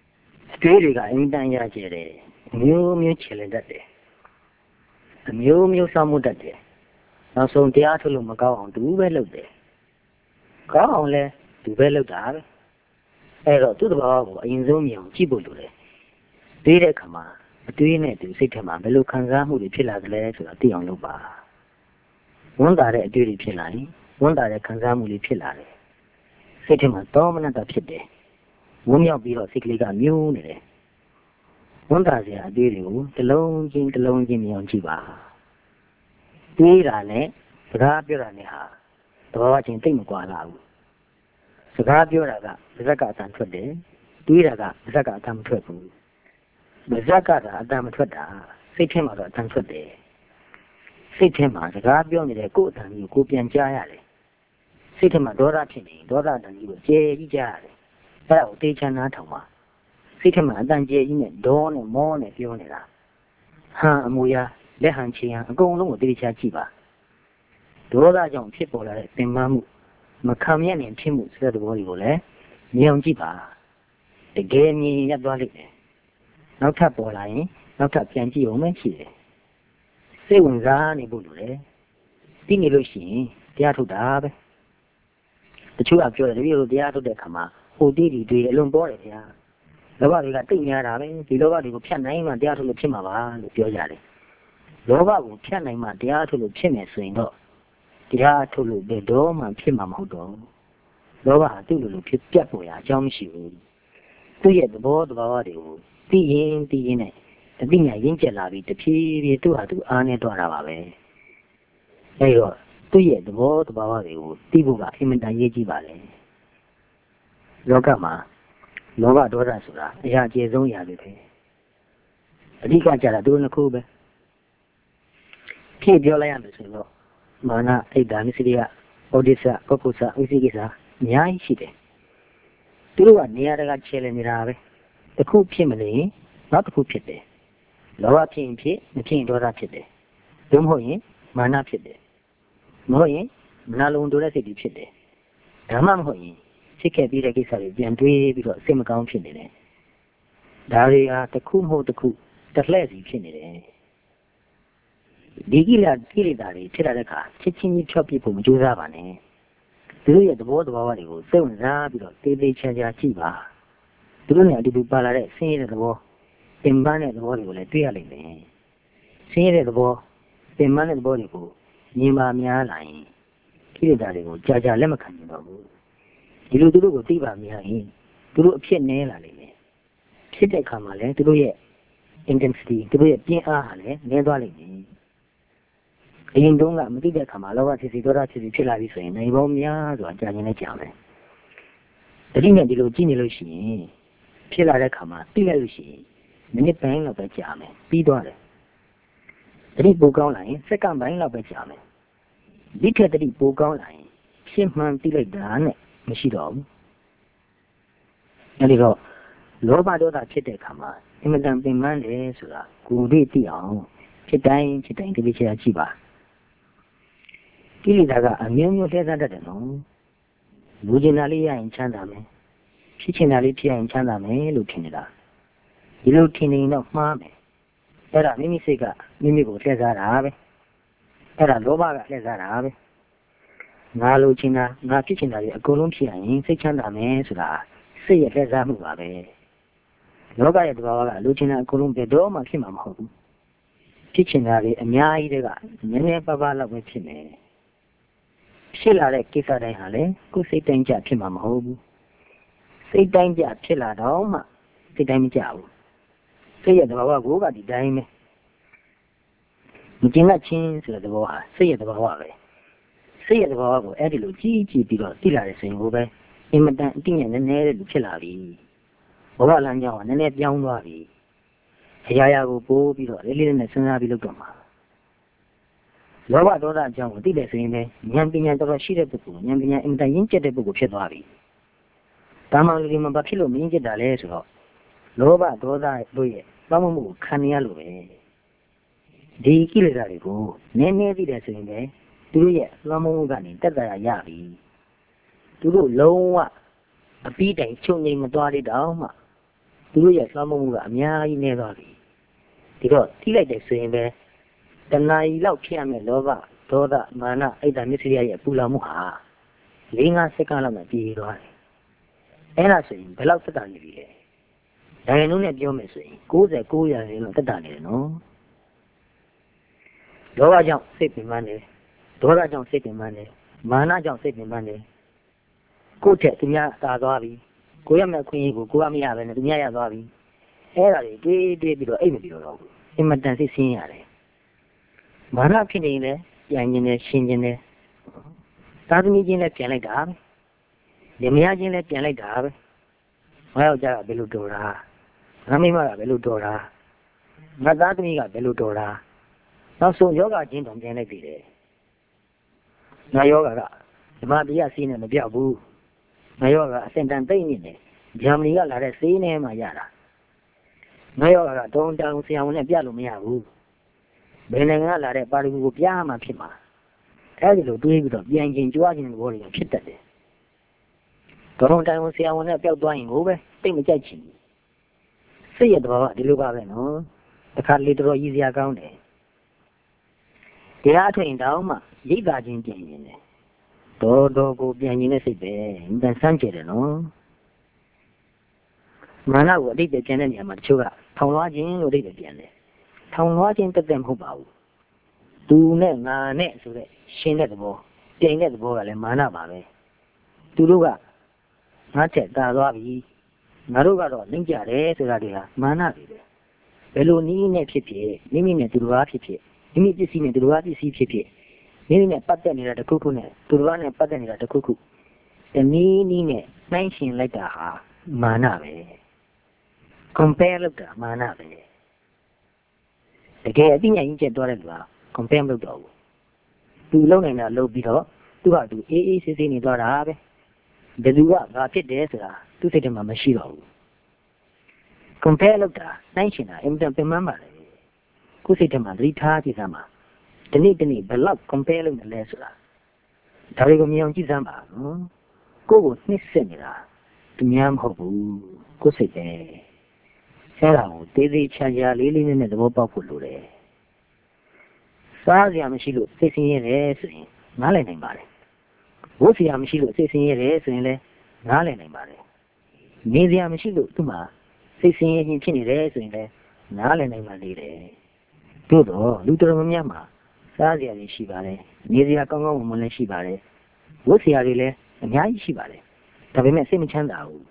တွေကအင်တန်ရကျတယ်မျိုးမျိုးချေလတတ်တယ်အမျိုးမျိုးစောင့်မှုတတ်တယ်နောက်ဆုံးတရားထုတ်လို့မကောင်းအောင်သူပဲလုပ်တယ်ကောင်းအောင်လဲသူပဲလုပ်တာပဲအဲ့တော့သူ့တဘာကိုအရင်ဆုံးမြင်အောင်ကြည့်ဖို့လိုတယ်တွေးတဲ့အခါမှာအတွေးနဲ့သူစိတ်ထဲမှာဘယ်လိုခံစားမှုတွေဖြစ်လာသလဲဆိုတာသိအောင်လုပ်ပါဝန်တာတဲ့အတွေးတွေဖြစ်လာရင်ဝန်တာတဲ့ခံစားမှုတွေဖြစ်လာတယ်စိတ်ထဲမှာတောမနတာဖြစ်တယ်ဝန်းမြောက်ပြီးတော့စိတ်ကလေးကမြူးနေတယ်ဝန်တာစရာအတွေးတွေကိုတစ်လုံးချင်းမြင်အောင်ကြည့်ပါတွေးတာနဲ့စကားပြောတာနဲ့ဟာတဘာဝချင်းသိမ့်မကွာလာဘူးစကားပြောတာကပါဇက်ကအတန်ထွက်တယ်တွေးတာကပါဇက်ကအတန်မထွက်ဘူးပါဇက်ကသာအတန်မထွက်တာစိတ်ထဲမှာတော့အတန်ထွက်တယ်စိတ်ထဲမှာစကားပြောနေတဲ့ကိုယ်အတန်ကြီးကိုပြန်ကြားရတယ်စိတ်ထဲမှာဒေါသဖြစ်နေဒေါသအတန်ကြီးကိုကျဲကြီးကြားရတယ်အဲ့ဒါကိုတေချာနားထောင်ပါစိတ်ထဲမှာအတန်ကျဲကြီးနဲ့ဒေါနဲ့မောနဲ့ပြောနေတာဟန်အမူအရာလက်ဟန်ချီဟန်အကုန်လုံးကိုတေချာကြည့်ပါဒေါသကြောင့်ဖြစ်ပေါ်လာတဲ့ပင်ပန်းမှုမခံရနိုင်ဖြစ်မှုဆိုတဲ့သဘောတွေကိုလည်းမြင်အောင်ကြည့်ပါတကယ်မြင်ရသွားလိမ့်မယ်နောက်ထပ်ပေါ်လာရင်နောက်ထပ်ပြန်ကြည့်အောင်ပဲရှိတယ်စိတ်ဝင်စားနေဖို့လိုတယ်သိနေလို့ရှိရင်တရားထုတ်တာပဲတချို့ကပြောတယ်ဒီလိုတရားထုတ်တဲ့အခါမှာဟိုတိတွေအလွန်ပေါ်တယ်ဗျာလောဘတွေကတိတ်များတာပဲဒီလောဘတွေကိုဖြတ်နိုင်မှတရားထုတ်လို့ဖြစ်မှာပါလို့ပြောကြတယ်လောဘကိုဖြတ်နိုင်မှတရားထုတ်လို့ဖြစ်မယ်ဆိုရင်တော့တရားထုတ်လို့ဘယ်တော့မှဖြစ်မှာမဟုတ်တော့လောဘဟာသူ့လိုဖြစ်ပြတ်ပေါ်ရအကြောင်းမရှိဘူးသူ့ရဲ့သဘောတဘာဝတွေကိုသိရင်နဲ့အသိဉာဏ်ရင့်ကျက်လာပြီးတဖြည်းဖြည်းသူ့ဟာသူအားနေတော့တာပါပဲအဲဒီတော့သူ့ရဲ့သဘောတဘာဝတွေကိုသိဖို့ကအင်မတန်ရေးကြည့်ပါလေလောကမှာလောဘဒေါသဆိုတာအရာအကျယ်ဆုံးအရာတွေပဲအဓိကကြတာသူနှစ်ခုပဲဖြည့်ပြောလိုက်ရမယ်ဆိုတော့မာနအိတ်ဓာမစ္စရိယဩဒိစ္စပုဂ္ဂုစဥသိကိစ္စအများကြီးရှိတယ်သူတို့ကနေရာတကာချဲလဲနေတာပဲတစ်ခုဖြစ်မလို့နောက်တစ်ခုဖြစ်တယ်လောဘဖြစ်ရင်ဖြစ်မဖြစ်ရင်ဒေါသဖြစ်တယ်ဘယ်မဟုတ်ရင်မာနဖြစ်တယ်မဟုတ်ရင်မနာလုံတိုးတဲ့စိတ်တွေဖြစ်တယ်ဒါမှမဟုတ်ရင်ဖြစ်ခဲ့ပြီးတဲ့ကိစ္စတွေပြန်တွေးပြီးတော့စိတ်မကောင်းဖြစ်နေတယ်ဒါတွေဟာတစ်ခုမဟုတ်တစ်ခုတစ်လှည့်စီဖြစ်နေတယ်ဒီကိလေသာတွေဖြစ်လာတဲ့အခါချက်ချင်းကြီးဖြောက်ပြဖို့မကြိုးစားပါနဲ့သူတို့ရဲ့သဘောတဘာဝတွေကိုစိတ်ဝင်စားပြီးတော့တေးသေးချာချာကြည့်ပါသူတို့နဲ့အတူတူပါလာတဲ့ဆင်းရဲတဲ့သဘောပင်ပန်းတဲ့သဘောတွေကိုလည်းတွေ့ရလိမ့်မယ်ဆင်းရဲတဲ့သဘောပင်ပန်းတဲ့သဘောတွေကိုမြင်ပါများလာရင်ကိလေသာတွေကိုကြာကြာလက်မခံနိုင်တော့ဘူးဒီလိုသူတို့ကိုသိပါများရင်သူတို့အဖြစ်နည်းလာလိမ့်မယ်ဖြစ်တဲ့အခါမှာလည်းသူတို့ရဲ့ intensity သူတို့ရဲ့ပြင်းအားဟာလည်းနည်းသွားလိမ့်မယ်အရင်တုန်းကမသိတဲ့အခါမှာလောဘဖြစ်စီဒေါသဖြစ်စီဖြစ်လာပြီဆိုရင်နိုင်ပေါင်းများစွာကြာရင်လည်းကြာမယ်တတိနဲ့ဒီလိုကြည့်နေလို့ရှိရင်ဖြစ်လာတဲ့အခါမှာသိလိုက်လို့ရှိရင်မိနစ်ပိုင်းလောက်ပဲကြာမယ်ပြီးသွားတယ်တတိပိုကောင်းလာရင်စက္ကန့်ပိုင်းလောက်ပဲကြာမယ်ဒီထက်တတိပိုကောင်းလာရင်ရှင်းမှန်သိလိုက်တာနဲ့မရှိတော့ဘူးအဲဒီတော့လောဘဒေါသဖြစ်တဲ့အခါမှာအင်မတန်ပင်ပန်းတယ်ဆိုတာကိုယ်သိသိအောင်ဖြစ်တိုင်းဒီလိုချာကြည့်ပါကိလေသာကအမျိုးမျိုးလှည့်စားတတ်တယ်နော်လူကျင်တာလေးရရင်ချမ်းသာမယ်ဖြစ်ချင်တာလေးဖြစ်ရင်ချမ်းသာမယ်လို့ထင်နေတာဒီလိုထင်နေတော့မှားမယ်အဲ့ဒါမိမိစိတ်ကမိမိကိုလှည့်စားတာပဲအဲ့ဒါလောဘကလှည့်စားတာပဲငါလိုချင်တာငါဖြစ်ချင်တာတွေအကုန်လုံးဖြစ်ရင်စိတ်ချမ်းသာမယ်ဆိုတာစိတ်ရဲ့လှည့်စားမှုပါပဲလောကရဲ့တဘာဝကလိုချင်တာအကုန်လုံးဘယ်တော့မှဖြစ်မှာမဟုတ်ဘူးဖြစ်ချင်တာတွေအများကြီးတွေကနည်းနည်းပါးပါးလောက်ပဲဖြစ်မယ်ဖြစ်လာတဲ့ကိစ္စတိုင်းဟာလေကိုယ်စိတ်တိုင်းကြဖြစ်မှာမဟုတ်ဘူးစိတ်တိုင်းကြဖြစ်လာတော့မှစိတ်တိုင်းမကြဘူးစိတ်ရဲ့တဘာဝကိုကဒီတိုင်းပဲမကျင်ကချင်းဆိုတဲ့သဘောဟာစိတ်ရဲ့သဘာဝပဲစိတ်ရဲ့သဘာဝကိုအဲ့ဒီလိုကြည့်ပြီးတော့သိလာတဲ့ဆိုရင်ကိုပဲအင်မတန်အတိညာနည်းနည်းလေးဖြစ်လာပြီဘဝလမ်းကြောင်းကနည်းနည်းပြောင်းသွားပြီအရာရာကိုပိုးပြီးတော့လေးလေးနဲ့စဉ်းစားပြီးလုပ်တော့မှာလောဘဒေါသအကြောင်းကိုသိတယ်ဆိုရင်လည်းဉာဏ်ပညာတော်တော်ရှိတဲ့ပုဂ္ဂိုလ်ဉာဏ်ပညာအင်မတန်ရင့်ကျက်တဲ့ပုဂ္ဂိုလ်ဖြစ်သွားပြီဒါမှလူတွေမှာဘာဖြစ်လို့မရင့်ကျက်တာလဲဆိုတော့လောဘဒေါသတို့ရဲ့ပေါင်းမှုကိုခံရလို့ပဲဒီကိလေသာတွေကိုနည်းနည်းသိတယ်ဆိုရင်လည်းသူတို့ရဲ့လွှမ်းမိုးမှုကနေတက်တာရပြီသူတို့လုံးဝအပြီးတိုင်ချုပ်ငြိမ်မသွားသေးတော့မှသူတို့ရဲ့လွှမ်းမိုးမှုကအများကြီးနေသွားပြီဒီတော့ထိလိုက်တယ်ဆိုရင်ပဲတဏှာကြီးလောက်ဖြစ်ရမယ်လောဘဒေါသမာနအဲ့ဒါမျက်စိရဲ့ပူလောင်မှုဟာ4-5 စက္ကန့်လောက်နဲ့ပြီးသွားတယ်အဲ့ဒါဆိုရင်ဘယ်လောက်သက်သာနေပြီလဲဒါရင်လုံးနဲ့ပြောမယ်ဆိုရင်99%လောက်သက်သာနေတယ်နော်လောဘကြောင့်စိတ်ပင်ပန်းတယ်ဒေါသကြောင့်စိတ်ပင်ပန်းတယ်မာနကြောင့်စိတ်ပင်ပန်းတယ်ကိုယ့်ထက်သူများသာသွားပြီကိုရမယ့်ခွင့်ရကိုကမရပဲနဲ့သူများရသွားပြီအဲ့ဒါတွေတွေးပြီးတော့အိတ်မပြီးတော့ဘူးအင်မတန်စိတ်ဆင်းရတယ်မာနဖြစ်နေရင်လည်းပြန်ကျင်တယ်ရှင်းကျင်တယ်သာသမီချင်းလည်းပြန်လိုက်တာပဲလင်မယားချင်းလည်းပြန်လိုက်တာပဲငါယောက်ျားကဘယ်လိုတော်တာငါမိန်းမကဘယ်လိုတော်တာငါသားသမီးကဘယ်လိုတော်တာနောက်ဆုံးယောဂချင်းတောင်ပြန်လိုက်ပြီလေငါယောဂကဓမ္မတရားစီးနေမပြောက်ဘူးငါယောဂကအစင်တန်သိမ့်နေတယ်ဂျာမနီကလာတဲ့ဆေးနဲ့မှရတာငါယောဂကတုံးတောင်ဆရာဝန်နဲ့ပြလို့မရဘူးဘယ်နိုင်ငံကလာတဲ့ပါရဂူကိုပြမှဖြစ်မှာအဲဒီလိုတွေးပြီးတော့ပြန်ကျင်ကြွားခြင်းသဘောတွေဖြစ်တတ်တယ်တုံးတောင်ဆရာဝန်နဲ့ပျောက်သွားရင်ကိုပဲသိမကြိုက်ချင်ဘူးစိတ်ရတဲ့ဘာကဒီလိုပါပဲနော်တစ်ခါလေတော်ရည်စရာကောင်းတယ်တရားအထွင်တောင်မှရိတ်သာခြင်းပြင်နေတယ်တော်ကိုပြန်ကျင်တဲ့စိတ်ပဲတန်ဆန်းကျတယ်နော်မာနကိုအတိတ်ပဲပြန်တဲ့နေရာမှာတချို့ကထောင်လွှားခြင်းလို့အတိတ်ပဲပြန်တယ်ထောင်လွှားခြင်းတက်မဟုတ်ပါဘူးသူနဲ့ငါနဲ့ဆိုတဲ့ရှင်းတဲ့သဘောပြိုင်တဲ့သဘောကလည်းမာနပါပဲသူတို့ကငါချက်တာသွားပြီငါတို့ကတော့နှိမ့်ကြတယ်ဆိုတာတွေဟာမာနတွေပဲဘယ်လိုနည်းနဲ့ဖြစ်ဖြစ်မိမိနဲ့သူတို့ကဖြစ်ဖြစ်မိမိပစ္စည်းနဲ့သူတို့ကပစ္စည်းဖြစ်ဖြစ်မိမိနဲ့ပတ်သက်နေတာတစ်ခုခုနဲ့သူတို့ကနဲ့ပတ်သက်နေတာတစ်ခုခုတနည်းနည်းနဲ့နှိုင်းရှင်လိုက်တာဟာမာနပဲ compare လုပ်တာမာနပဲတကယ်အသိဉာဏ်ကြီးကျက်သွားတဲ့လူက compare မလုပ်တော့ဘူးသူလုံနေတာလုပ်ပြီးတော့သူကသူအေးအေးဆေးဆေးနေသွားတာပဲဘယ်သူကငါဖြစ်တယ်ဆိုတာသူ့စိတ်ထဲမှာမရှိတော့ဘူး compare လုပ်တာနှိုင်းရှင်တာအင်မတန်ပင်ပန်းပါလေကိုယ်စိတ်ထဲမှာသတိထားကြည့်စမ်းပါဒီနေ့ဘယ်လောက် compare လုပ်နေလဲဆိုတာဒါတွေကိုမြင်အောင်ကြည့်စမ်းပါနော်ကိုယ့်ကိုနှိမ့်ဆက်နေတာသူများမဟုတ်ဘူးကိုယ်စိတ်ပဲအဲ့ဒါကိုသေးသေးချာချာလေးလေးနဲ့သဘောပေါက်ဖို့လိုတယ်စားစရာမရှိလို့စိတ်ဆင်းရဲတယ်ဆိုရင်နားလည်နိုင်ပါတယ်ဝတ်စရာမရှိလို့စိတ်ဆင်းရဲတယ်ဆိုရင်လည်းနားလည်နိုင်ပါတယ်နေစရာမရှိလို့သူ့မှာစိတ်ဆင်းရဲခြင်းဖြစ်နေတယ်ဆိုရင်လည်းနားလည်နိုင်ပါလေတယ်တို့တော့လူတော်များများမှာစားစရာတွေရှိပါတယ်နေစရာကောင်းကောင်းမွန်မွန်လည်းရှိပါတယ်ဝတ်စရာတွေလည်းအများကြီးရှိပါတယ်ဒါပေမဲ့စိတ်မချမ်းသာဘူး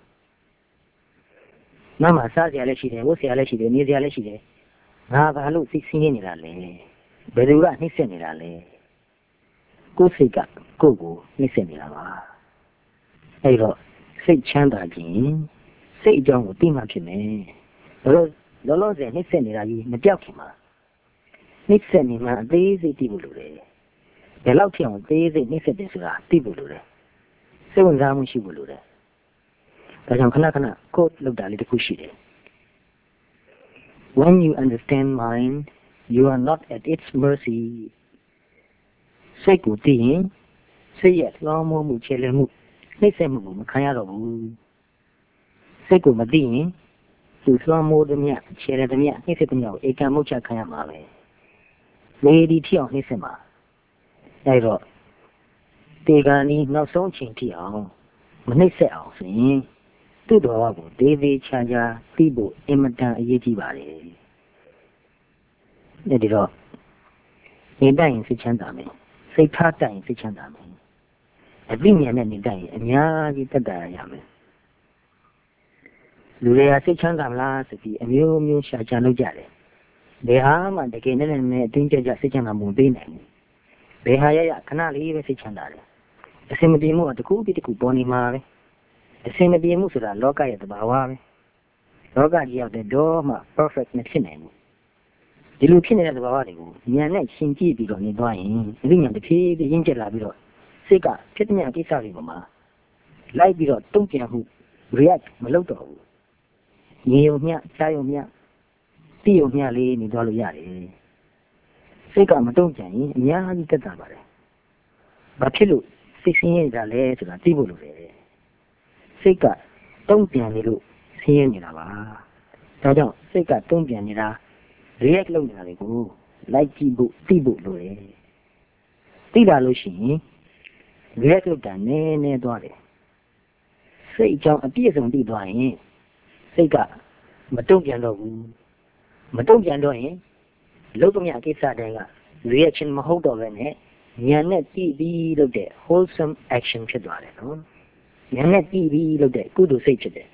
နောက်မှစားစရာလည်းရှိတယ်ဝတ်စရာလည်းရှိတယ်နေစရာလည်းရှိတယ်ငါဘာလို့စိတ်ဆင်းရဲနေတာလဲဘယ်သူကနှိမ့်ဆက်နေတာလဲကိုယ်စိတ်ကကိုယ့်ကိုနှိမ့်ဆက်နေတာပါအဲ့တော့စိတ်ချမ်းသာခြင်းစိတ်အကြောင်းကိုသိမှဖြစ်မယ်လောလောဆယ်နှိမ့်ဆက်နေတာကြီးမပြောက်ခင်မှာနှိမ့်ဆက်နေမှအသေးစိတ်သိဖို့လိုတယ်ဘယ်လောက်ထိအောင်သေးစိတ်နှိမ့်ဆက်တယ်ဆိုတာသိဖို့လိုတယ်စိတ်ဝင်စားမှုရှိဖို့လိုတယ်ဒါကြောင့်ခဏကိုယ်လောက်တာလေးတစ်ခုရှိတယ် When you understand mind you are not at its mercy စိတ်ကိုသိရင်စိတ်ရဲ့လောမိုးမှုခြေလည်မှုနှိမ့်ဆက်မှုကိုမခံရတော့ဘူးစိတ်ကိုမသိရင်သူလွှမ်းမိုးသည်မြခြေရသည်မြနှိမ့်ဆက်သည်မြကိုဧကံမုတ်ချခံရမှာပဲလေဒီထီအောင်နှိမ့်ဆက်မှာအဲဒါတေဂာနီနောက်ဆုံးအချိန်ထိအောင်မနှိမ့်ဆက်အောင်ဆိုရင်သူ့တော်ကိုသေးသေးချာချာသိဖို့အင်မတန်အရေးကြီးပါတယ်ဒီတော့နေတိုင်းစိတ်ချမ်းသာမယ်စိတ်ထားတိုင်းစိတ်ချမ်းသာမယ်အသိဉာဏ်နဲ့နေတိုင်းအများကြီးတက်တာရမယ်လူတွေကစိတ်ချမ်းသာမလားဆိုပြီးအမျိုးမျိုးရှာချလုပ်ကြတယ်ဘယ်ဟာမှတကယ်နဲ့အတွင်းကျကျစိတ်ချမ်းသာမှုပေးနိုင်ဘူးဘယ်ဟာရခဏလေးပဲစိတ်ချမ်းသာတယ်အစင်မပြေမှုကတစ်ခုပြီးတစ်ခုပေါ်နေမှာပဲအစင်မပြေမှုဆိုတာလောကရဲ့သဘာဝပဲလောကကြီးရောက်တဲ့တော့မှ perfect မဖြစ်နိုင်ဘူးဒီလိုဖြစ်နေတဲ့သဘာဝတွေကိုဉာဏ်နဲ့ရှင်းကြည့်ပြီးတော့နေသွားရင်ဒီဉာဏ်တစ်ဖြည်းဖြည်းရင့်ကျက်လာပြီးတော့စိတ်ကဖြစ်တဲ့ကိစ္စတွေပေါ်မှာလိုက်ပြီးတော့တုံ့ပြန်မှု react မလုပ်တော့ဘူးငြင်းုံမျှကြားုံမျှသိုံမျှလေးနေသွားလို့ရတယ်စိတ်ကမတုံ့ပြန်ရင်အများကြီးတက်တာပါတယ်ဘာဖြစ်လို့စိတ်ဆင်းရဲကြလဲဆိုတာသိဖို့လိုတယ်စိတ်ကတုံ့ပြန်နေလို့ဆင်းရဲနေတာပါဒါကြောင့်စိတ်ကတုံ့ပြန်နေတာ react လုပ်နေတာတွေကိုလိုက်ကြည့်ဖို့သိဖို့လိုတယ်သိတာလို့ရှိရင် react လုပ်တာနည်းသွားတယ်စိတ်အကြောင်းအပြည့်အစုံသိသွားရင်စိတ်ကမတုံ့ပြန်တော့ဘူးမတုံ့ပြန်တော့ရင်လုပ်သမျှကိစ္စတိုင်းက reaction မဟုတ်တော့ဘဲနဲ့ဉာဏ်နဲ့သိပြီးလုပ်တဲ့ wholesome action ဖြစ်သွားတယ်နော်ဉာဏ်နဲ့သိပြီးလုပ်တဲ့ကုသိုလ်စိတ်ဖြစ်တယ်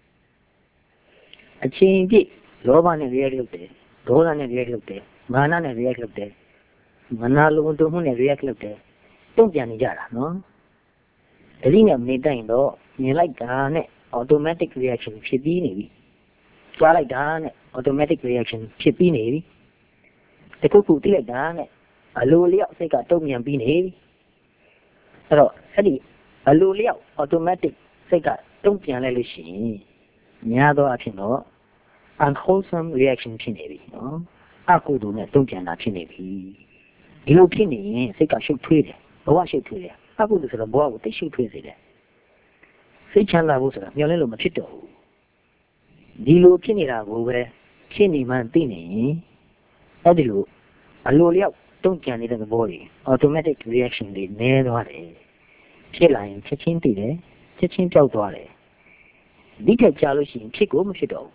အချိန်ပြည့်လောဘနဲ့ react လုပ်တယ်ဒေါသနဲ့ react လုပ်တယ်မာနနဲ့ react လုပ်တယ်မနာလိုတုံမှုနဲ့ react လုပ်တယ်တုံ့ပြန်နေကြတာနော်တတိနဲ့နေတိုင်းတော့မြင်လိုက်တာနဲ့ automatic reaction ဖြစ်ပြီးနေပြီကြားလိုက်တာနဲ့ automatic reaction ဖြစ်ပြီးနေပြီတခုခုသိလိုက်တာနဲ့အလိုလျောက်စိတ်ကတုံ့ပြန်ပြီးနေပြီအဲ့တော့အဲ့ဒီအလိုလျောက် automatic စိတ်ကတုံ့ပြန်လိုက်လို့ရှိရင်များသောအားဖြင့်တော့ unwholesome reaction ဖြစ်နေပြီနော်အကုသိုလ်နဲ့တုံ့ပြန်တာဖြစ်နေပြီဒီလိုဖြစ်နေရင်စိတ်ကရှုပ်ထွေးတယ်ဘဝရှုပ်ထွေးတယ်အကုသိုလ်ဆိုတော့ဘဝကိုတိတ်ရှုပ်ထွေးစေတယ်စိတ်ချမ်းသာဖို့ဆိုတာမျှော်လင့်လို့မဖြစ်တော့ဘူးဒီလိုဖြစ်နေတာကိုပဲဖြစ်နေမှသိနေရင်အဲ့ဒီလိုအလိုလျောက်တုံ့ပြန်နေတဲ့သဘောတွေ automatic reaction တွေနည်းသွားတယ်ဖြစ်လာရင်ချက်ချင်းသိတယ်ချက်ချင်းပျောက်သွားတယ်ဒီထက်ကြာလို့ရှိရင်ဖြစ်ကိုမဖြစ်တော့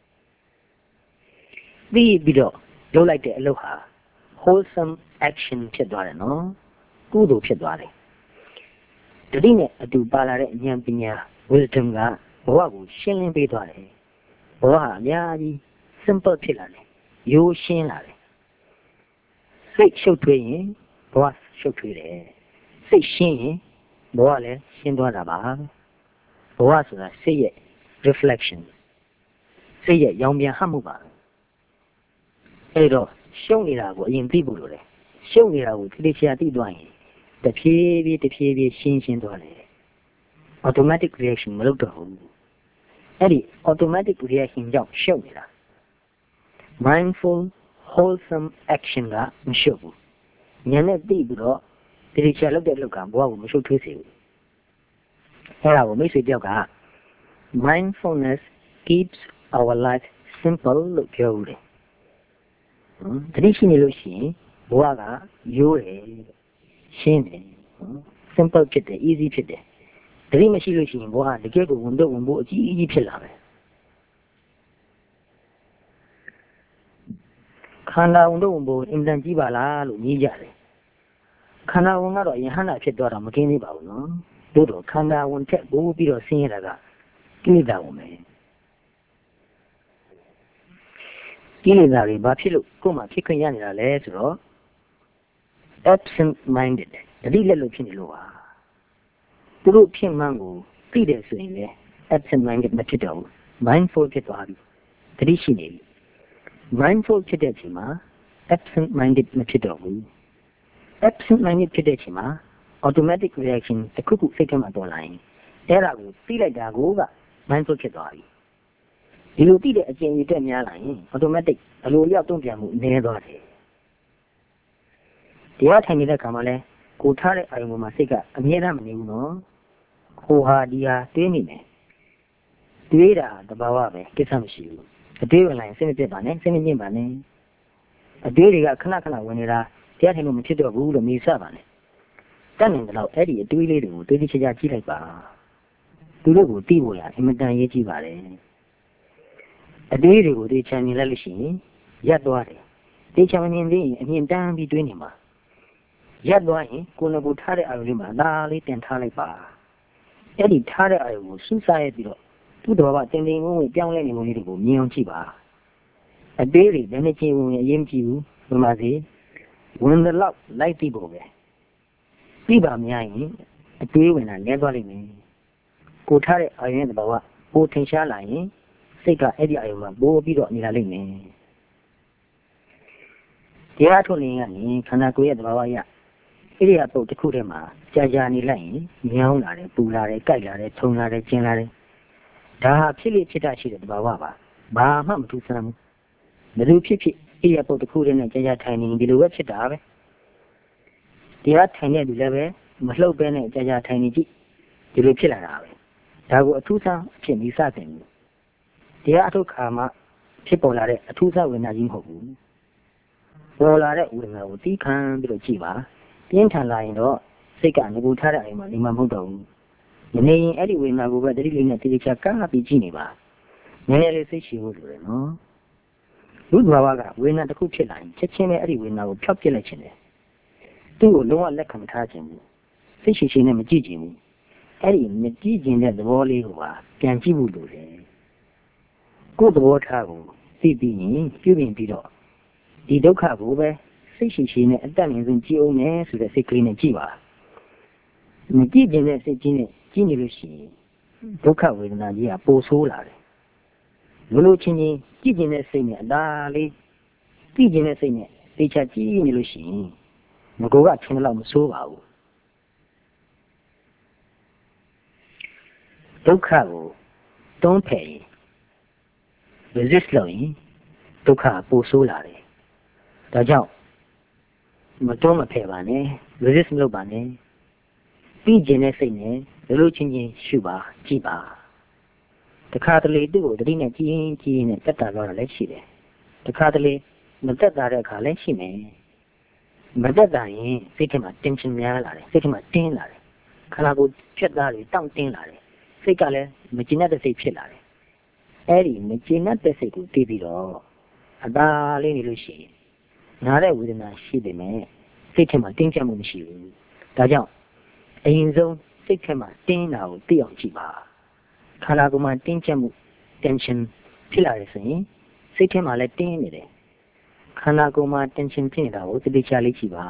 ဘူးပြီးတော့လုပ်လိုက်တဲ့အလုပ်ဟာ wholesome action ဖြစ်သွားတယ်နော်ကုသိုလ်ဖြစ်သွားတယ်တတိနဲ့အတူပါလာတဲ့ဉာဏ်ပညာ wisdom ကဘဝကိုရှင်းလင်းပေးသွားတယ်ဘဝဟာအများကြီး simple ဖြစ်လာတယ်ရိုးရှင်းလာတယ်စိတ်ရှုပ်ထွေးရင်ဘဝရှုပ်ထွေးတယ်စိတ်ရှင်းရင်ဘဝလည်းရှင်းသွားတာပါဘဝဆိုတာစိတ်ရဲ့ reflection စိတ်ရဲ့ရောင်ပြန်ဟပ်မှုပါအဲ့တော့ရှုံနေတာကိုအရင်သိဖို့လိုတယ်ရှုံနေတာကိုတိတိကျကျသိသွားရင်တဖြည်းဖြည်းရှင်းသွားတယ် automatic reaction မလုပ်တော့ဘူးအဲ့ဒီ automatic reaction ကြောင့်ရှုံနေတာ mindful wholesome action ကမရှုပ်ဘူးဉာဏ်နဲ့သိပြီးတော့တိတိကျကျလုပ်တဲ့လုပ်ကဘဝကိုမရှုပ်ထွေးစေဘူးအဲ့ဒါကိုမိတ်ဆွေတယောက်က mindfulness keeps our life simple လို့ပြောဦးတယ်တတိရှိနေလို့ရှိရင်ဘဝကရိုးတယ်ရှင်းတယ် simple ဖြစ်တယ် easy ဖြစ်တယ်တတိမရှိလို့ရှိရင်ဘဝတကယ်ကိုဝင်ဖို့အကြီးကြီးဖြစ်လာမယ်ခန္ဓာဝင်ဖို့အင်တန်ကြီးပါလားလို့ညီးကြတယ်ခန္ဓာဝင်ကတော့ယဟန္တာဖြစ်သွားတာမကင်းသေးပါဘူးနော်တို့တော့ခန္ဓာဝင်ထက်ပိုးပြီးတော့ဆင်းရဲတာကကိလေသာဝင်မယ်ကိလေသာတွေဘာဖြစ်လို့ကိုယ်မှဖြစ်ခွင့်ရနေတာလဲဆိုတော့ absent minded တတိလက်လို့ဖြစ်နေလို့ပါသူတို့ဖြစ်မှန်းကိုသိတယ်ဆိုရင်လည်း absent minded မဖြစ်တော့ဘူး mindful ဖြစ်သွားပြီတတိရှိနေပြီ mindful ဖြစ်တဲ့အချိန်မှာ absent minded မဖြစ်တော့ဘူး absent minded ဖြစ်တဲ့အချိန်မှာ automatic reaction တစ်ခုခုစိတ်ထဲမှာပေါ်လာရင်အဲ့ဒါကိုသိလိုက်တာကိုက mindful ဖြစ်သွားပြီဒီလိုသိတဲ့အကျင့်ရတဲ့များလာရင် automatic အလိုလျောက်တုံ့ပြန်မှုနည်းသွားတယ်တရားထိုင်နေတဲ့ခါမှာလဲကိုထားတဲ့အာရုံပေါ်မှာစိတ်ကအမြဲတမ်းမနေဘူးနော်ကိုဟာဒီဟာတွေးနေတယ်တွေးတာတဘာဝပဲကိစ္စမရှိဘူးအတွေးဝင်လာရင်စိတ်မပြတ်ပါနဲ့စိတ်မညစ်ပါနဲ့အတွေးတွေကခဏဝင်နေတာတရားထိုင်လို့မဖြစ်တော့ဘူးလို့မေ့စပါနဲ့တတ်နိုင်တယ်လို့အဲ့ဒီအတွေးလေးတွေကိုတွေးကြည့်ကြည့်လိုက်ပါသူတို့ကိုသိဖို့ရအင်မတန်ရေးကြည့်ပါတယ်အတွေးတွေကိုသိချင်နေလိုက်လို့ရှိရင်ရပ်သွားတယ်သိချင်နေသေးရင်အမြင်တန်းပြီးတွေးနေမှာရပ်သွားရင်ကိုယ်နဲ့ကိုထားတဲ့အာရုံလေးမှာဒါလေးတင်ထားလိုက်ပါအဲ့ဒီထားတဲ့အာရုံကိုစူးစိုက်ပြီးတော့သူ့တော်ဘာတင်တင်ဝင်ပြောင်းလဲနေမှုလေးတွေကိုမြင်အောင်ကြည့်ပါအသေးတွေလည်းချင်းဝင်အရင်မကြည့်ဘူးဘယ်မှာစီဝင်တဲ့လောက်လိုက်ပြီးဖို့ပဲပြီးပါများရင်အသေးဝင်တာလဲသွားလိမ့်မယ်ကိုထားတဲ့အာရုံရဲ့တော်ဘာပိုထင်ရှားလာရင်စိတ်ကအဲ့ဒီအာရုံမှာပိုးပြီးတော့နေလာလိမ့်မယ်တရားထုတ်နေရင်ခန္ဓာကိုယ်ရဲ့တော်ဘာရအဲ့ဒီအပုတ်တစ်ခုထဲမှာကြာနေလိုက်ရင်ညောင်းလာတယ်ပူလာတယ်ကြိုက်လာတယ်ထုံလာတယ်ကျင်လာတယ်ဒါဟာဖြစ်လေဖြစ်တာရှိတဲ့တဘာဝပါဘာမှမထူးဆန်းဘူးဘယ်လိုဖြစ်အဲ့ဒီအပုတ်တစ်ခုထဲနဲ့ကြာထိုင်နေဒီလိုပဲဖြစ်တာပဲတရားထိုင်တဲ့လူလည်းပဲမလှုပ်ပဲနဲ့ကြာထိုင်နေကြည့်ဒီလိုဖြစ်လာတာပဲဒါကိုအထူးဆန်းအဖြစ်မိစတင်ဘူးတရားအထုတ်ခါမှာဖြစ်ပေါ်လာတဲ့အထူးစားဝေဒနာကြီးမဟုတ်ဘူးပေါ်လာတဲ့ဝေဒနာကိုသိခံပြီးတော့ကြည့်ပါပြင်းထန်လာရင်တော့စိတ်ကငကူထားတဲ့အချိန်မှာနေမှာမဟုတ်တော့ဘူးမနေရင်အဲ့ဒီဝေဒနာကိုပဲတတိလေးနဲ့တေချာကပ်ပြီးကြည့်နေပါနည်းနည်းလေးစိတ်ရှည်ဖို့လိုတယ်နော်လူ့ဘဝကဝေဒနာတစ်ခုဖြစ်လာရင်ချက်ချင်းပဲအဲ့ဒီဝေဒနာကိုဖျောက်ပစ်လိုက်ခြင်းတယ်သူ့ကိုလုံးဝလက်ခံမထားခြင်းဘူးစိတ်ရှည်ရှည်နဲ့မကြည့်ခြင်းဘူးအဲ့ဒီမကြည့်ခြင်းတဲ့သဘောလေးကိုပါပြန်ကြည့်ဖို့လိုတယ်ကိုယ်သဘောထားကိုသိပြီးရင်ပြုပြင်ပြီးတော့ဒီဒုက္ခကိုပဲစိတ်ရှည်ရှည်နဲ့အတတ်မြင်ဆုံးကြည့်အောင်မယ်ဆိုတဲ့စိတ်ကလေးနဲ့ကြည့်ပါမကြည့်ခြင်းတဲ့စိတ်ကြီးနဲ့ကြည့်နေလို့ရှိရင်ဒုက္ခဝေဒနာကြီးကပိုဆိုးလာတယ်လို့ချင်းချင်းကြည့်ခြင်းတဲ့စိတ်နဲ့အသာလေးကြည့်ခြင်းတဲ့စိတ်နဲ့တေချာကြည့်နေလို့ရှိရင်ငကိုကထင်တော့မဆိုးပါဘူးဒုက္ခကိုတွန်းဖယ်ရင် resist လုပ်ရင်ဒုက္ခပိုဆိုးလာတယ်ဒါကြောင့်မတွန်းမဖယ်ပါနဲ့ resist မလုပ်ပါနဲ့ပြီးကျင်တဲ့စိတ်နဲ့လိုချင်းချင်းရှုပါကြည့်ပါတခါတလေသူ့ကိုတတိနဲ့ကြည့်ရင်နဲ့တက်တာတော့လည်းရှိတယ်တခါတလေမတက်တာတဲ့အခါလည်းရှိမယ်မတက်တာရင်စိတ်ထဲမှာ tension များလာတယ်စိတ်ထဲမှာတင်းလာတယ်ခန္ဓာကိုယ်ဖြတ်သားတွေတောင့်တင်းလာတယ်စိတ်ကလည်းမကျဉ်တဲ့စိတ်ဖြစ်လာတယ်အဲ့ဒီမကျဉ်တဲ့စိတ်ကိုသိပြီးတော့အသာလေးနေလို့ရှိရင်နားတဲ့ဝေဒနာရှိတယ်မဲ့စိတ်ထဲမှာတင်းကျပ်မှုမရှိဘူးဒါကြောင့်အရင်ဆုံးစိတ်ထဲမှာတင်းတာကိုသိအောင်ကြည့်ပါခန္ဓာကိုယ်မှာတင်းကျပ်မှု tension ဖြစ်လာတယ်ဆိုရင်စိတ်ထဲမှာလည်းတင်းနေတယ်ခန္ဓာကိုယ်မှာ tension ဖြစ်နေတာကိုသိချာလေးကြည့်ပါ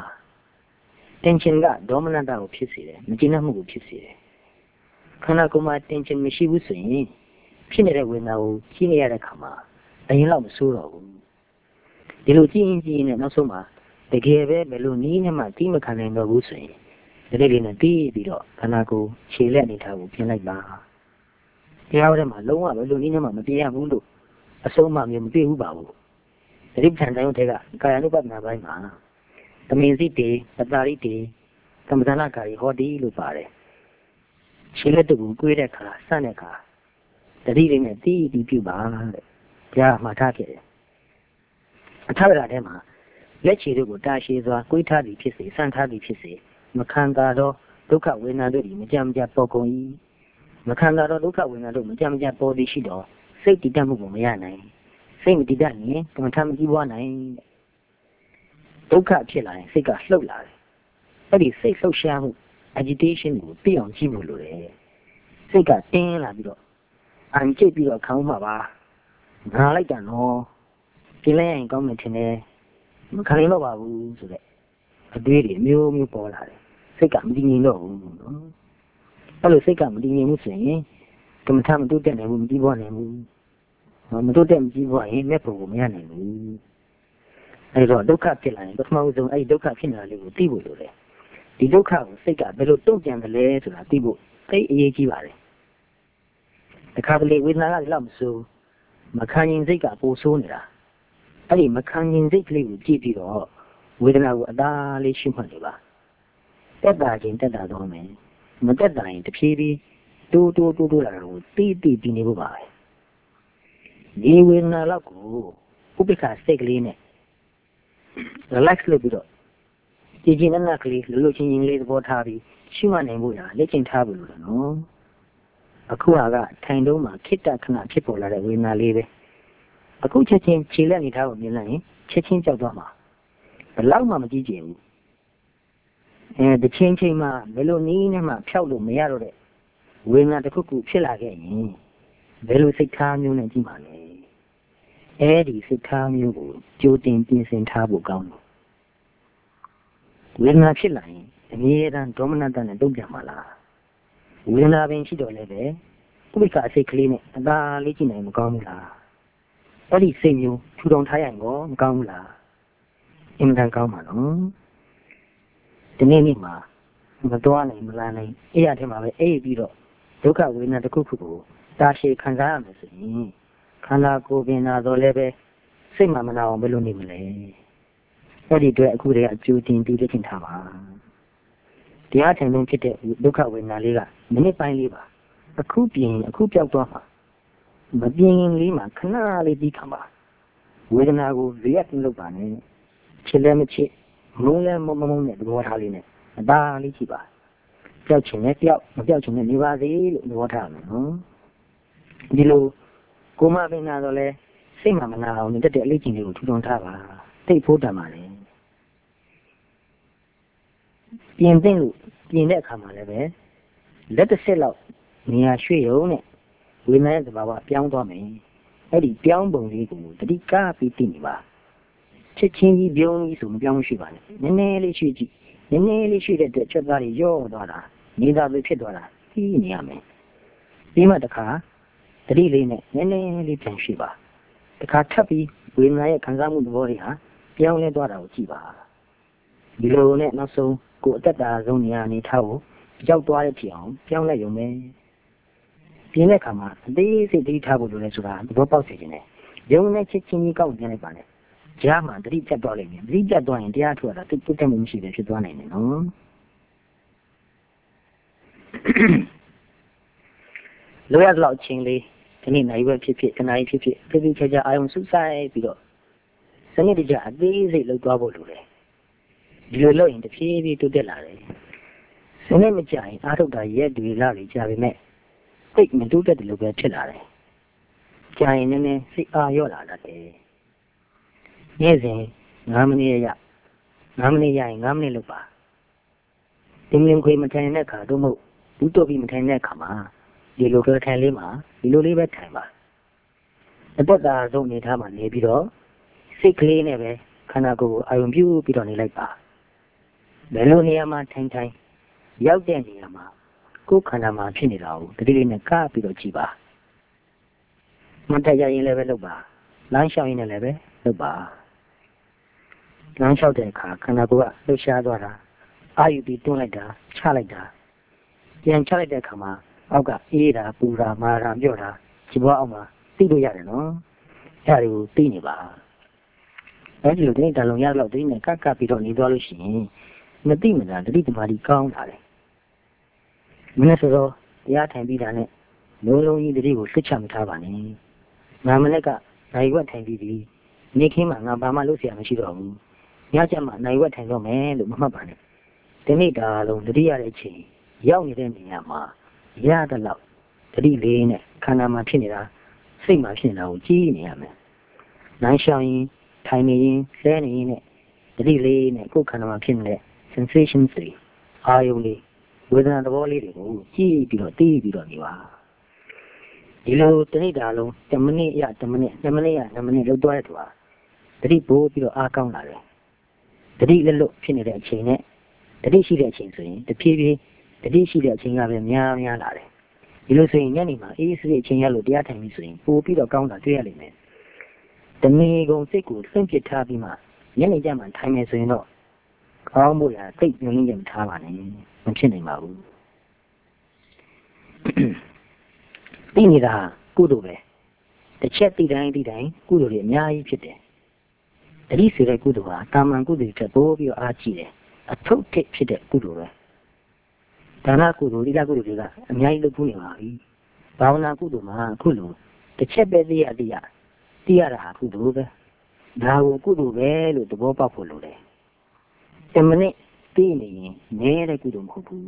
tension ကဒေါမနတကိုဖြစ်စေတယ်မကျဉ်မှုကိုဖြစ်စေတယ်ခန္ဓာကိုယ်မှာ tension မရှိဘူးဆိုရင်ဖြစ်နေတဲ့ဝေဒနာကိုကြည့်နေရတဲ့အခါမှာအရင်လောက်မဆိုးတော့ဘူးဒီလိုကြည့်ရင်နဲ့နောက်ဆုံးမှာတကယ်ပဲဘယ်လိုနည်းနဲ့မှသိမခံနိုင်တော့ဘူးဆိုရင်ဒီလေးနဲ့ပြီးပြီးတော့ခန္ဓာကိုယ်ခြေလက်အနေထားကိုပြင်လိုက်ပါတရားထဲမှာလုံးဝဘယ်လိုနည်းနဲ့မှမပြင်ရဘူးလို့အဆုံးအမမျိုးမသိဘူးပါဘူးသတိပဋ္ဌာန်တိုင်းတွေကကာယ ानु ပဒနာပိုင်းမှာသမင်စိတ်တွေပတ္တာရိတွေသမထနာကာရီဟောဒီလို့ပါတယ်ခြေလက်တူကိုတွေးတဲ့အခါစတဲ့အခါတတိလေးနဲ့ပြီးပြီးပြုပါတဲ့ကြားမှာထားခဲ့တယ်အထာဝရထဲမှာလက်ခြေတို့ကိုတာရှည်စွာကိုးထားသည်ဖြစ်စေဆန့်ထားသည်ဖြစ်စေမခံတာတော့ဒုက္ခဝေဒနာတို့မကြမ်းမကြပေါ်ကုန်၏မခံတာတော့ဒုက္ခဝေဒနာတို့မကြမ်းမကြပေါ်သည်ရှိတော့စိတ်တည်တတ်မှုကိုမရနိုင်စိတ်မတည်တတ်ရင်ကမ္မထာမကြည့်ပွားနိုင်ဒုက္ခဖြစ်လာရင်စိတ်ကလှုပ်လာတယ်အဲ့ဒီစိတ်လှုပ်ရှားမှု agitation ကိုသိအောင်ကြည့်ဖို့လိုတယ်စိတ်ကတင်းလာပြီးတော့အန်ကျိတ်ပြီးတော့ခေါင်းမှာပါငါလိုက်တာနော်ပြလဲရင်ကောင်းမှထင်တယ်မခံနိုင်တော့ပါဘူးဆိုတဲ့အတွေးတွေမျိုးမျိုးပေါ်လာတယ်စိတ်ကမတည်ငြိမ်တော့ဘူးနော်အဲ့လိုစိတ်ကမတည်ငြိမ်မှုဆိုရင်ကမ္မထာမတိုးတက်နိုင်ဘူးမကြည့်ပွားနိုင်ဘူးမတိုးတက်မကြည့်ပွားရင်မဲ့ဖို့ကိုမရနိုင်ဘူးအဲ့တော့ဒုက္ခဖြစ်လာရင်ပထမဆုံးအဲ့ဒီဒုက္ခဖြစ်နေတာလေးကိုသိဖို့လိုတယ်ဒီဒုက္ခကိုစိတ်ကဘယ်လိုတုံ့ပြန်တယ်လဲဆိုတာသိဖို့သိအရေးကြီးပါတယ်တခါတလေဝေဒနာကလည်းမဆိုးမခံရင်စိတ်ကပိုဆိုးနေတာအဲ့ဒီမခံရင်စိတ်ကလေးကိုကြည့်ပြီးတော့ဝေဒနာကိုအသာလေးရှုမှတ်နေပါတက်တာချင်းတက်တာတော့မယ်မတက်တာရင်တဖြည်းဖြည်းတိုးလာတာကိုတီးပြီးနေဖို့ပါပဲဒီဝေဒနာလောက်ကိုဥပိ္ပခာစိတ်ကလေးနဲ့ relax လုပ်ပြီးတော့ကြည်နက်ကလေးလိုချင်းလေးသဘောထားပြီးရှုမှတ်နိုင်ဖို့ရလက်ကျင့်ထားဖို့လိုတယ်နော်အခုကထိုင်တုံးမှာခိတ္တခဏဖြစ်ပေါ်လာတဲ့ဝေဒနာလေးပဲအခုချက်ချင်းခြေလက်နေထားကိုမြင်လိုက်ရင်ချက်ချင်းကြောက်သွားမှာဘယ်လောက်မှမကြည့်ကြဘူးဒီချင်းမှာဘယ်လိုနည်းနဲ့မှဖျောက်လို့မရတော့တဲ့ဝေဒနာတစ်ခုခုဖြစ်လာခဲ့ရင်ဘယ်လိုစိတ်ထားမျိုးနဲ့ကြည့်ပါလဲအဲဒီစိတ်ထားမျိုးကိုကြိုတင်ပြင်ဆင်ထားဖို့ကောင်းတယ်ဝေဒနာဖြစ်လာရင်အမြဲတမ်းဒေါမနတနဲ့တုံ့ပြန်ပါလားဝေဒနာပင်ရှိတော့လည်းပဲဥပိ္ပခာစိတ်ကလေးနဲ့အသာလေးကြည့်နိုင်မကောင်းဘူးလားအဲ့ဒီစိတ်မျိုးထူထောင်ထားရင်ကောမကောင်းဘူးလားအင်မတန်ကောင်းပါနော်ဒီနေ့မှာမတော်နိုင်မလားနိုင်အဲ့ရထဲမှာပဲအေးပြီးတော့ဒုက္ခဝေဒနာတစ်ခုခုကိုတာရှည်ခံစားရမယ်ဆိုရင်ခန္ဓာကိုယ်ပင်နာတော့လည်းပဲစိတ်မှမနာအောင်ဘယ်လိုနေမလဲအဲ့ဒီအတွက်အခုတည်းကအကျိုးတင်ပြီးလက်ချင်ထားပါတရားထိုင်လုံးဖြစ်တဲ့ဒုက္ခဝေဒနာလေးကမိနစ်ပိုင်းလေးပါအခုပြင်အခုပြောက်သွားမှာမပြင်းရင်လေးမှာခဏလေးပြီးခံပါဝေဒနာကို react လုပ်ပါနဲ့ချစ်လည်းမချစ်မုန်းလည်းမုန်းနဲ့သဘောထားလေးနဲ့အသာလေးကြည့်ပါပျောက်ချင်လည်းပျောက်မပျောက်ချင်လည်းနေပါစေလို့သဘောထားမယ်နော်ဒီလိုကိုမပင်နာတော့လဲစိတ်မှမနာအောင်တက်တဲ့အလေးချင်းလေးကိုထူထောင်ထားပါတိတ်ဖို့တတ်ပါလေပြင်သိလို့ပြင်တဲ့အခါမှာလည်းပဲလက်တစ်ဆက်လောက်နေရာရွှေ့ရုံနဲ့ဝိညာဉ်ရဲ့သဘာဝပြောင်းသွားမယ်အဲ့ဒီပြောင်းပုံလေးကိုတတိကပြီးသိနေပါချက်ချင်းကြီးပြုံးကြီးဆိုမပြောင်းရှိပါနဲ့နည်းနည်းလေးရွှေ့ကြည့်နည်းနည်းလေးရွှေ့တဲ့အတွက်ချက်သားတွေရော့သွားတာနေသားတွေဖြစ်သွားတာသိနေရမယ်ပြီးမှတခါတတိလေးနဲ့နည်းနည်းလေးပြန်ရွှေ့ပါတခါထပ်ပြီးဝိညာဉ်ရဲ့ခံစားမှုသဘောတွေဟာပြောင်းလဲသွားတာကိုကြည့်ပါဒီလိုနဲ့နောက်ဆုံးကိုအသက်တာဆုံးနေရာနေထားကိုရောက်သွားတဲ့ဖြစ်အောင်ပြောင်းလဲရုံပဲပြင်းတဲ့အခါမှာအသေးစိတ်တတိထားဖို့လိုလဲဆိုတာသဘောပေါက်စေခြင်းနဲ့ရုံနဲ့ချက်ချင်းကြီးကောက်ပြန်လိုက်ပါနဲ့ကြားမှာတတိပြတ်သွားလိမ့်မယ်တတိပြတ်သွားရင်တရားထွက်တာတိတ်တိတ်မှုမရှိပဲဖြစ်သွားနိုင်တယ်နော်လိုရတော့ချင်းလေးဒီနေ့နိုင်ဝဲဖြစ်ဖြစ်တနားဖြစ်ဖြစ်ပြပြချာချာအာယုံစုဆိုင်ပြီးတော့စနစ်တကျအသေးစိတ်လုပ်သွားဖို့လိုတယ်ဒီလိုလုပ်ရင်တဖြည်းဖြည်းတိုးတက်လာတယ်စနစ်မကြရင်အားထုတ်တာရက်တွေလာလေကြာပေမဲ့စိတ်မတိုးတက်တယ်လို့ပဲဖြစ်လာတယ်ကြာရင်လည်းစိတ်အားလျော့လာတတ်တယ်နေ့စဉ်9မိနစ်ရ9မိနစ်ရရင်9မိနစ်လုပ်ပါတင်းလင်းခွေမထိုင်တဲ့အခါတို့မဟုတ်ဘူးတော့ပြီးမထိုင်တဲ့အခါမှာဒီလိုကထိုင်လေးမှာဒီလိုလေးပဲထိုင်ပါအသက်သာဆုံးနေထားမှနေပြီးတော့စိတ်ကလေးနဲ့ပဲခန္ဓာကိုယ်ကိုအာရုံပြုပြီးတော့နေလိုက်ပါဘယ်လိုနေရာမှာထိုင်ရောက်တဲ့နေရာမှာကိုယ်ခန္ဓာမှာဖြစ်နေတာကိုတတိလေးနဲ့ကပ်ပြီးတော့ကြည့်ပါမတက်ရရင်လည်းပဲလုပ်ပါလမ်းလျှောက်ရင်လည်းပဲလုပ်ပါလမ်းလျှောက်တဲ့အခါခန္ဓာကိုယ်ကလှုပ်ရှားသွားတာအာယူပြီးတွန်းလိုက်တာချလိုက်တာပြန်ချလိုက်တဲ့အခါမှာအောက်ကအေးတာပူတာမာတာပြော့တာဒီဘဝအောက်မှာသိလို့ရတယ်နော်အဲ့ဒါကိုသိနေပါအဲ့ဒီလိုဒီနေ့တလုံးရတော့ဒီနေ့ကပ်ပြီးတော့နေသွားလို့ရှိရင်မသိမလားတတိတမာတိကောင်းလာတယ်မနေ့ဆိုတော့တရားထိုင်ပြီးတာနဲ့လုံးလုံးကြီးတတိကိုစစ်ချမထားပါနဲ့ငါမနေ့ကနိုင်ဝက်ထိုင်ပြီးပြီနေခင်းမှာငါဘာမှလုပ်เสียမရှိတော့ဘူးညချက်မှာနိုင်ဝက်ထိုင်တော့မယ်လို့မမှတ်ပါနဲ့ဒီနေ့ဒါလုံးတတိရတဲ့အချိန်ရောက်နေတဲ့နေရာမှာရတဲ့လောက်တတိလေးနဲ့ခန္ဓာမှာဖြစ်နေတာစိတ်မှာဖြစ်နေတာကိုကြည့်နေရမယ်နိုင်ရှောင်ရင်ထိုင်နေရင်လဲနေရင်နဲ့တတိလေးနဲ့ကိုယ်ခန္ဓာမှာဖြစ်နေတဲ့ sensations တွေအာယုံလေးဝေဒနာသဘောလေးတွေကိုကြည့်ပြီးတော့သိပြီးတော့နေပါဒီလိုတနေ့တာလုံး10မိနစ်ရ10မိနစ်10မိနစ်ရ10မိနစ်လောက်သွားတဲ့သူဟာတတိပို့ပြီးတော့အားကောင်းလာတယ်တတိလက်လွတ်ဖြစ်နေတဲ့အချိန်နဲ့တတိရှိတဲ့အချိန်ဆိုရင်တဖြည်းဖြည်းတတိရှိတဲ့အချိန်ကပဲများလာတယ်ဒီလိုဆိုရင်ညနေမှာအေးဆေးအချိန်ရလို့တရားထိုင်ပြီးဆိုရင်ပို့ပြီးတော့ကောင်းတာတွေ့ရလိမ့်မယ်တဏှီကုံစိတ်ကိုဆွန့်ပစ်ထားပြီးမှညနေကျမှထိုင်မယ်ဆိုရင်တော့ကောင်းဖို့ရသိညွှန်ရင်းထားပါနဲ့မဖြစ်နိုင်ပါဘူးသိနေတာကုသိုလ်ပဲတစ်ချက်သိတိုင်းကုသိုလ်တွေအများကြီးဖြစ်တယ်တတိဆိုတဲ့ကုသိုလ်ဟာတာမန်ကုသိုလ်တွေပို့ပြီးအားကြီးတယ်အထုပ်ထိပ်ဖြစ်တဲ့ကုသိုလ်ပဲဒါနကုသိုလ်သီလကုသိုလ်တွေကအများကြီးလုပ်ဖို့နေပါပြီဘာဝနာကုသိုလ်မှာအခုလိုတစ်ချက်ပဲသိရတာဟာကုသိုလ်ပဲဒါကိုကုသိုလ်ပဲလို့သဘောပေါက်ဖို့လိုတယ်10မိနစ်သိနေရင်နည်းတဲ့ကုသိုလ်မဟုတ်ဘူး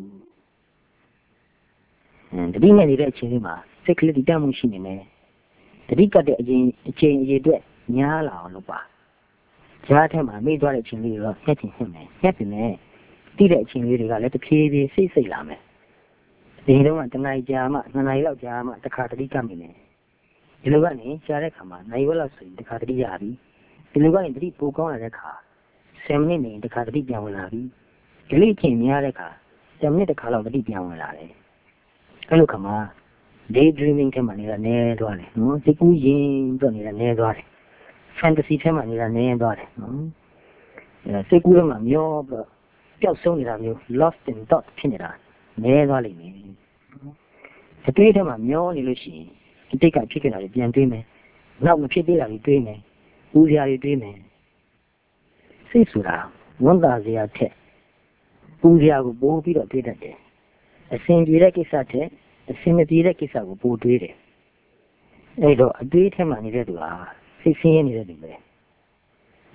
တတိနဲ့နေတဲ့အချိန်လေးမှာစိတ်ကလေးတည်တတ်မှုရှိနေမယ်တတိကတ်တဲ့အချိန်အရေးအတွက်များလာအောင်လုပ်ပါကြားထဲမှာမေ့သွားတဲ့အချိန်လေးတော့ညှက်တင်မယ်ညှက်တင်မယ်တိတဲ့အချိန်လေးတွေကလည်းတဖြည်းဖြည်းစိတ်လာမယ်ဒီတုန်းကတနားကြာမှ2နာရီလောက်ကြာမှတစ်ခါတတိကမိမယ်ဒီလိုကနေကြားတဲ့ခါမှာနိုင်ဝက်လောက်ဆိုရင်တစ်ခါတတိရပြီဒီလိုကနေတတိပိုကောင်းလာတဲ့ခါ10မိနစ်နေတစ်ခါတတိပြန်ဝင်လာပြီဒီလေးချိန်များတဲ့ခါ10မိနစ်တစ်ခါလောက်တတိပြန်ဝင်လာတယ်အဲ့လိုခါမှာ day dreaming ထဲမှာနေတာနည်းသွားတယ်နော်စိတ်ကူးရင်တော့နေတာနည်းသွားတယ် fantasy ထဲမှာနေတာနည်းသွားတယ်နော်စိတ်ကူးထဲမှာမျောပြီးပျောက်ဆုံးနေတာမျိုး lost in thought ဖြစ်နေတာနည်းသွားလိမ့်မယ်အတွေးထဲမှာမျောနေလို့ရှိရင်အတိတ်ကဖြစ်ခဲ့တာတွေပြန်တွေးမယ်နောက်မဖြစ်သေးတာတွေတွေးမယ်ဦးစရာတွေတွေးမယ်စိတ်ဆိုတာဝန်တာစရာထက်ဦးစရာကိုပိုးပြီးတော့တွေးတတ်တယ်အစဉ်ပြေတဲ့ကိစ္စထက်အစဉ်မပြေတဲ့ကိစ္စကိုပိုးတွေးတယ်အဲ့တော့အတွေးထဲမှာနေတဲ့သူဟာစိတ်ဆင်းရဲနေတဲ့သူပဲ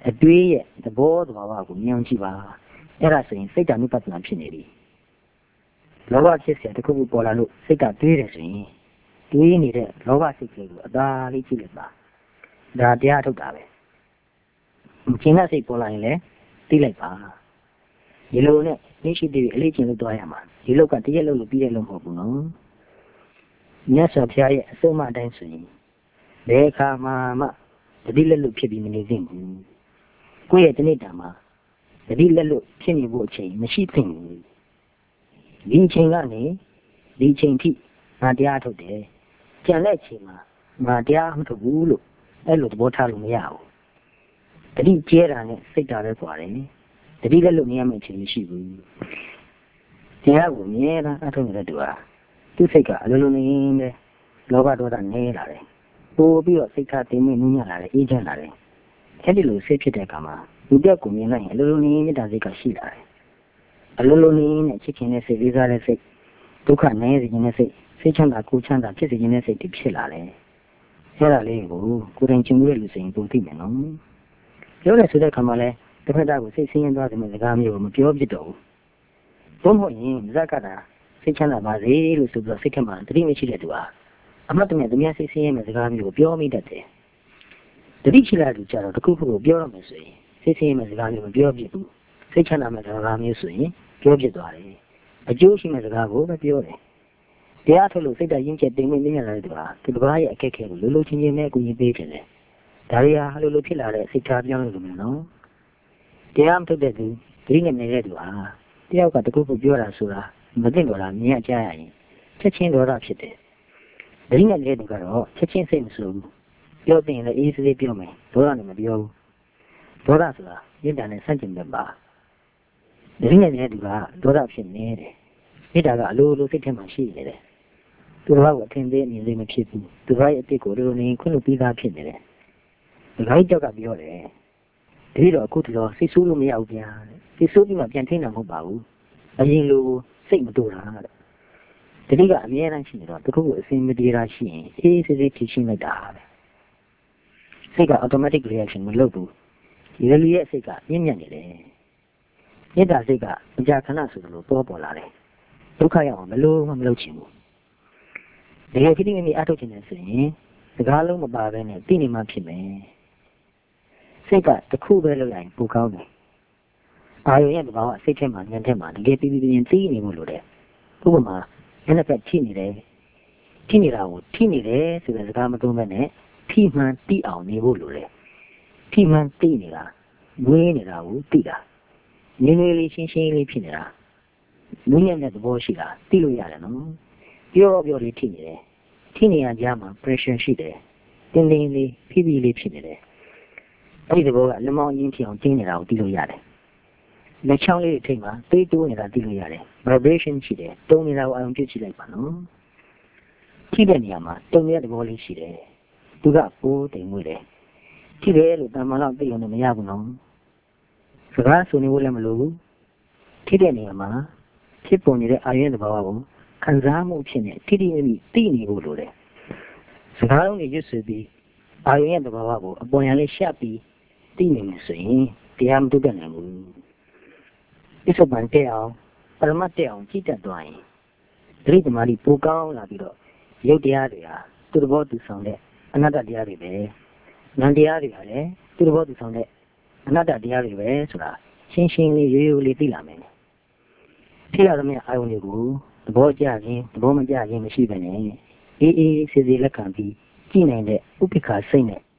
အတွေးရဲ့သဘောသဘာဝကိုမြင်ကြည့်ပါအဲ့ဒါဆိုရင်စိတ်ဓာတ်နုပဿနာဖြစ်နေပြီလောဘဖြစ်เสียတခုခုပေါ်လာလို့စိတ်ကတွေးတယ်ဆိုရင်တွေးနေတဲ့လောဘစိတ်ကလေးကိုအသာလေးကြည့်လိုက်ပါဒါတရားထုတ်တာပဲကျင်တဲ့စိတ်ပေါ်လာရင်လည်းသိလိုက်ပါဒီလိုနဲ့သိရှိပြီးအလေးကျင့်လို့တွားရမှာဒီလောက်ကတရက်လို့ပြီးတဲ့လို့မဟုတ်ဘူးနော်မြတ်စွာဘုရားရဲ့အဆုံးအမအတိုင်းဆိုရင်ဘယ်အခါမှတတိလက်လို့ဖြစ်ပြီးမနေသင့်ဘူးကိုယ့်ရဲ့တဏိတာမှာတတိလက်လို့ဖြစ်နေဖို့အချိန်မရှိသင့်ဘူးဒီအချိန်ကနေဒီအချိန်ထိငါတရားထုတ်တယ်ကြံတဲ့အချိန်မှာငါတရားမထုတ်ဘူးလို့အဲ့လိုသဘောထားလို့မရဘူးတတိကျဲတာနဲ့စိတ်ဓာတ်ပဲပွားတယ်တတိလက်လို့နေရမယ့်အချိန်မရှိဘူးတရားကိုမြဲတာအထုတ်နေတဲ့သူဟာသူ့စိတ်ကအလိုလိုနေနေလောဘဒေါသနေလာတယ်ပို့ပြီးတော့စိတ်ထားတင်းမင်းညံ့လာတယ်အေးချမ်းလာတယ်အဲ့ဒီလိုစိတ်ဖြစ်တဲ့အခါမှာလူတက်ကိုမြင်လိုက်ရင်အလိုလိုနေမေတ္တာစိတ်ကရှိလာတယ်အလိုလိုနေနဲ့ချစ်ခင်တဲ့စိတ်လေးစားတဲ့စိတ်ဒုက္ခနိုင်စေခြင်းတဲ့စိတ်စိတ်ချမ်းသာကိုချမ်းသာဖြစ်စေခြင်းတဲ့စိတ်တွေဖြစ်လာတယ်အဲ့ဒါလေးကိုကိုယ်တိုင်ကျင့်မှုတဲ့လူစိတ်ပုံသိမယ်နော်ပြောတယ်ဆိုတဲ့အခါမှာလဲတစ်ဖက်သားကိုစိတ်ဆင်းရဲသွားတယ်မဲ့စကားမျိုးကိုမပြောဖြစ်တော့ဘူးဘုံမဟုတ်ရင်ဇက်ကတာစိတ်ချမ်းသာပါစေလို့ဆိုပြီးတော့စိတ်ထဲမှာတတိမရှိတဲ့သူဟာအမှတ်တမဲ့သူများစိတ်ဆင်းရဲမဲ့စကားမျိုးကိုပြောမိတတ်တယ်တတိရှိလာသူကြတော့တခုခုကိုပြောရမယ်ဆိုရင်စိတ်ဆင်းရဲမဲ့စကားမျိုးမပြောဖြစ်ဘူးစိတ်ချမ်းသာမဲ့စကားမျိုးဆိုရင်ပြောဖြစ်သွားတယ်အကျိုးရှိမဲ့စကားကိုပဲပြောတယ်တရားထုတ်လို့စိတ်ဓာတ်ရင်းချက်တင်မင်းမြင်လာတဲ့သူဟာသူတစ်ပါးရဲ့အခက်အခဲကိုလိုလိုချင်းချင်းနဲ့အကူအညီပေးတယ်လေဒါရီဟာလိုလိုဖြစ်လာတဲ့စိတ်ထားပြောင်းလို့လို့နော်တရားမထုတ်တဲ့သူတတိနဲ့နေတဲ့သူဟာတယောက်ကတခုခုပြောတာဆိုတာမသိတော့လားမြင်ရကြရရင်ချက်ချင်းဒေါသဖြစ်တယ်တတိနဲ့နေတဲ့သူကတော့ချက်ချင်းစိတ်မဆိုးဘူးပြောတဲ့ရင်လည်းအေးစေးပြောမယ်ဒေါသနဲ့မပြောဘူးဒေါသဆိုတာမေတ္တာနဲ့ဆန့်ကျင်ဘက်ပါတတိနဲ့နေတဲ့သူကဒေါသဖြစ်နေတယ်မေတ္တာကအလိုလိုစိတ်ထဲမှာရှိနေတယ်သူတို့ကအထင်သေးအမြင်သေးမဖြစ်ဘူးသူတို့ရဲ့အစ်ကိုလိုလိုနေခွင့်လို့ပြီးသားဖြစ်နေတယ်ဒီခိုင်းကြောက်ကပြောတယ်ဒီတော့အခုတော့စိတ်ဆိုးလို့မရဘူးဗျာစိတ်ဆိုးပြီးမှပြန်ထိန်းတာမဟုတ်ပါဘူးအရင်လိုစိတ်မတူတာတဲ့တတိကအမြဲတမ်းရှိနေတော့တခုခုအစင်မပြေတာရှိရင်အေးစေးစေးဖြေရှင်းလိုက်တာပဲစိတ်က automatic reaction မလုပ်ဘူးဒီလိုရဲ့စိတ်ကမြင့်မြတ်နေတယ်မေတ္တာစိတ်ကအကြာခဏဆိုလို့ပေါ်လာတယ်ဒုက္ခရောက်အောင်မလို့မလုပ်ချင်ဘူးတကယ်ဖြစ်နေမိအထုတ်ချင်တယ်ဆိုရင်စကားလုံးမပါဘဲနဲ့သိနေမှဖြစ်မယ်စိတ်ကတစ်ခုပဲလုပ်လိုက်ပိုကောင်းတယ်အာရုံရဲ့သဘောကစိတ်ထဲမှာဉာဏ်ထဲမှာတကယ်ပြီးသိနေမှုလို့တဲ့ဥပမာဉာဏ်နဲ့ထိနေတယ်ထိနေတာကိုထိနေတယ်ဆိုတဲ့စကားမသုံးဘဲနဲ့ထိမှန်သိအောင်နေဖို့လို့လေထိမှန်သိနေတာဝေးနေတာကိုသိတာနည်းနည်းလေးရှင်းရှင်းလေးဖြစ်နေတာနည်းနည်းသဘောရှိတာသိလို့ရတယ်နော်ပြောလေးထိနေတယ်ထိနေရကြမှာ pressure ရှိတယ်တင်းတင်းလေးဖိဖိလေးဖြစ်နေတယ်အဲ့ဒီသဘောကလက်မောင်းရင်းဖြစ်အောင်တင်းနေတာကိုသိလို့ရတယ်လက်ချောင်းလေးထိတ်မှာသိတိုးနေတာသိလို့ရတယ် vibration ရှိတယ်တုံနေတာကိုအယုံပြုကြည့်လိုက်ပါနော်ထိတဲ့နေရာမှာတုံနေတဲ့သဘောလေးရှိတယ်သူကပိုးတိမ်မွေးတယ်ထိတယ်လို့တမန်လောက်သိအောင်မရဘူးနော်စကားဆိုနေဖို့လည်းမလိုဘူးထိတဲ့နေရာမှာဖြစ်ပေါ်နေတဲ့အာရုံသဘောကိုခံစားမှုဖြစ်နေတိတိမိသိနေဖို့လိုတယ်စကားလုံးတွေရွတ်ဆိုပြီးအာရုံရဲ့သဘောကိုအပေါ်ရန်လေးရှက်ပြီးသိနေမယ်ဆိုရင်တရားမတုတ်နိုင်ဘူးဒီစပန်တဲ့အောင်ပရမတ်တဲ့အောင်ကြည့်တတ်သွားရင်ဒိဋ္ဌိမာတိပိုကောင်းလာပြီးတော့ရုပ်တရားတွေဟာသူ့သဘောသူဆောင်တဲ့အနတ္တတရားတွေပဲနံတရားတွေဟာလည်းသူ့သဘောသူဆောင်တဲ့အနတ္တတရားတွေပဲဆိုတာရှင်းရှင်းလေးရိုးရိုးလေးသိလာမယ်ဖြစ်လာတဲ့အာရုံတွေကိုသဘောကျခြင်းသဘောမကျခြင်းမရှိဘဲနဲ့အေးအေးဆေးဆေးလက်ခံပြီးကြည့်နိုင်တဲ့ဥပိ္ပခာစိတ်နဲ့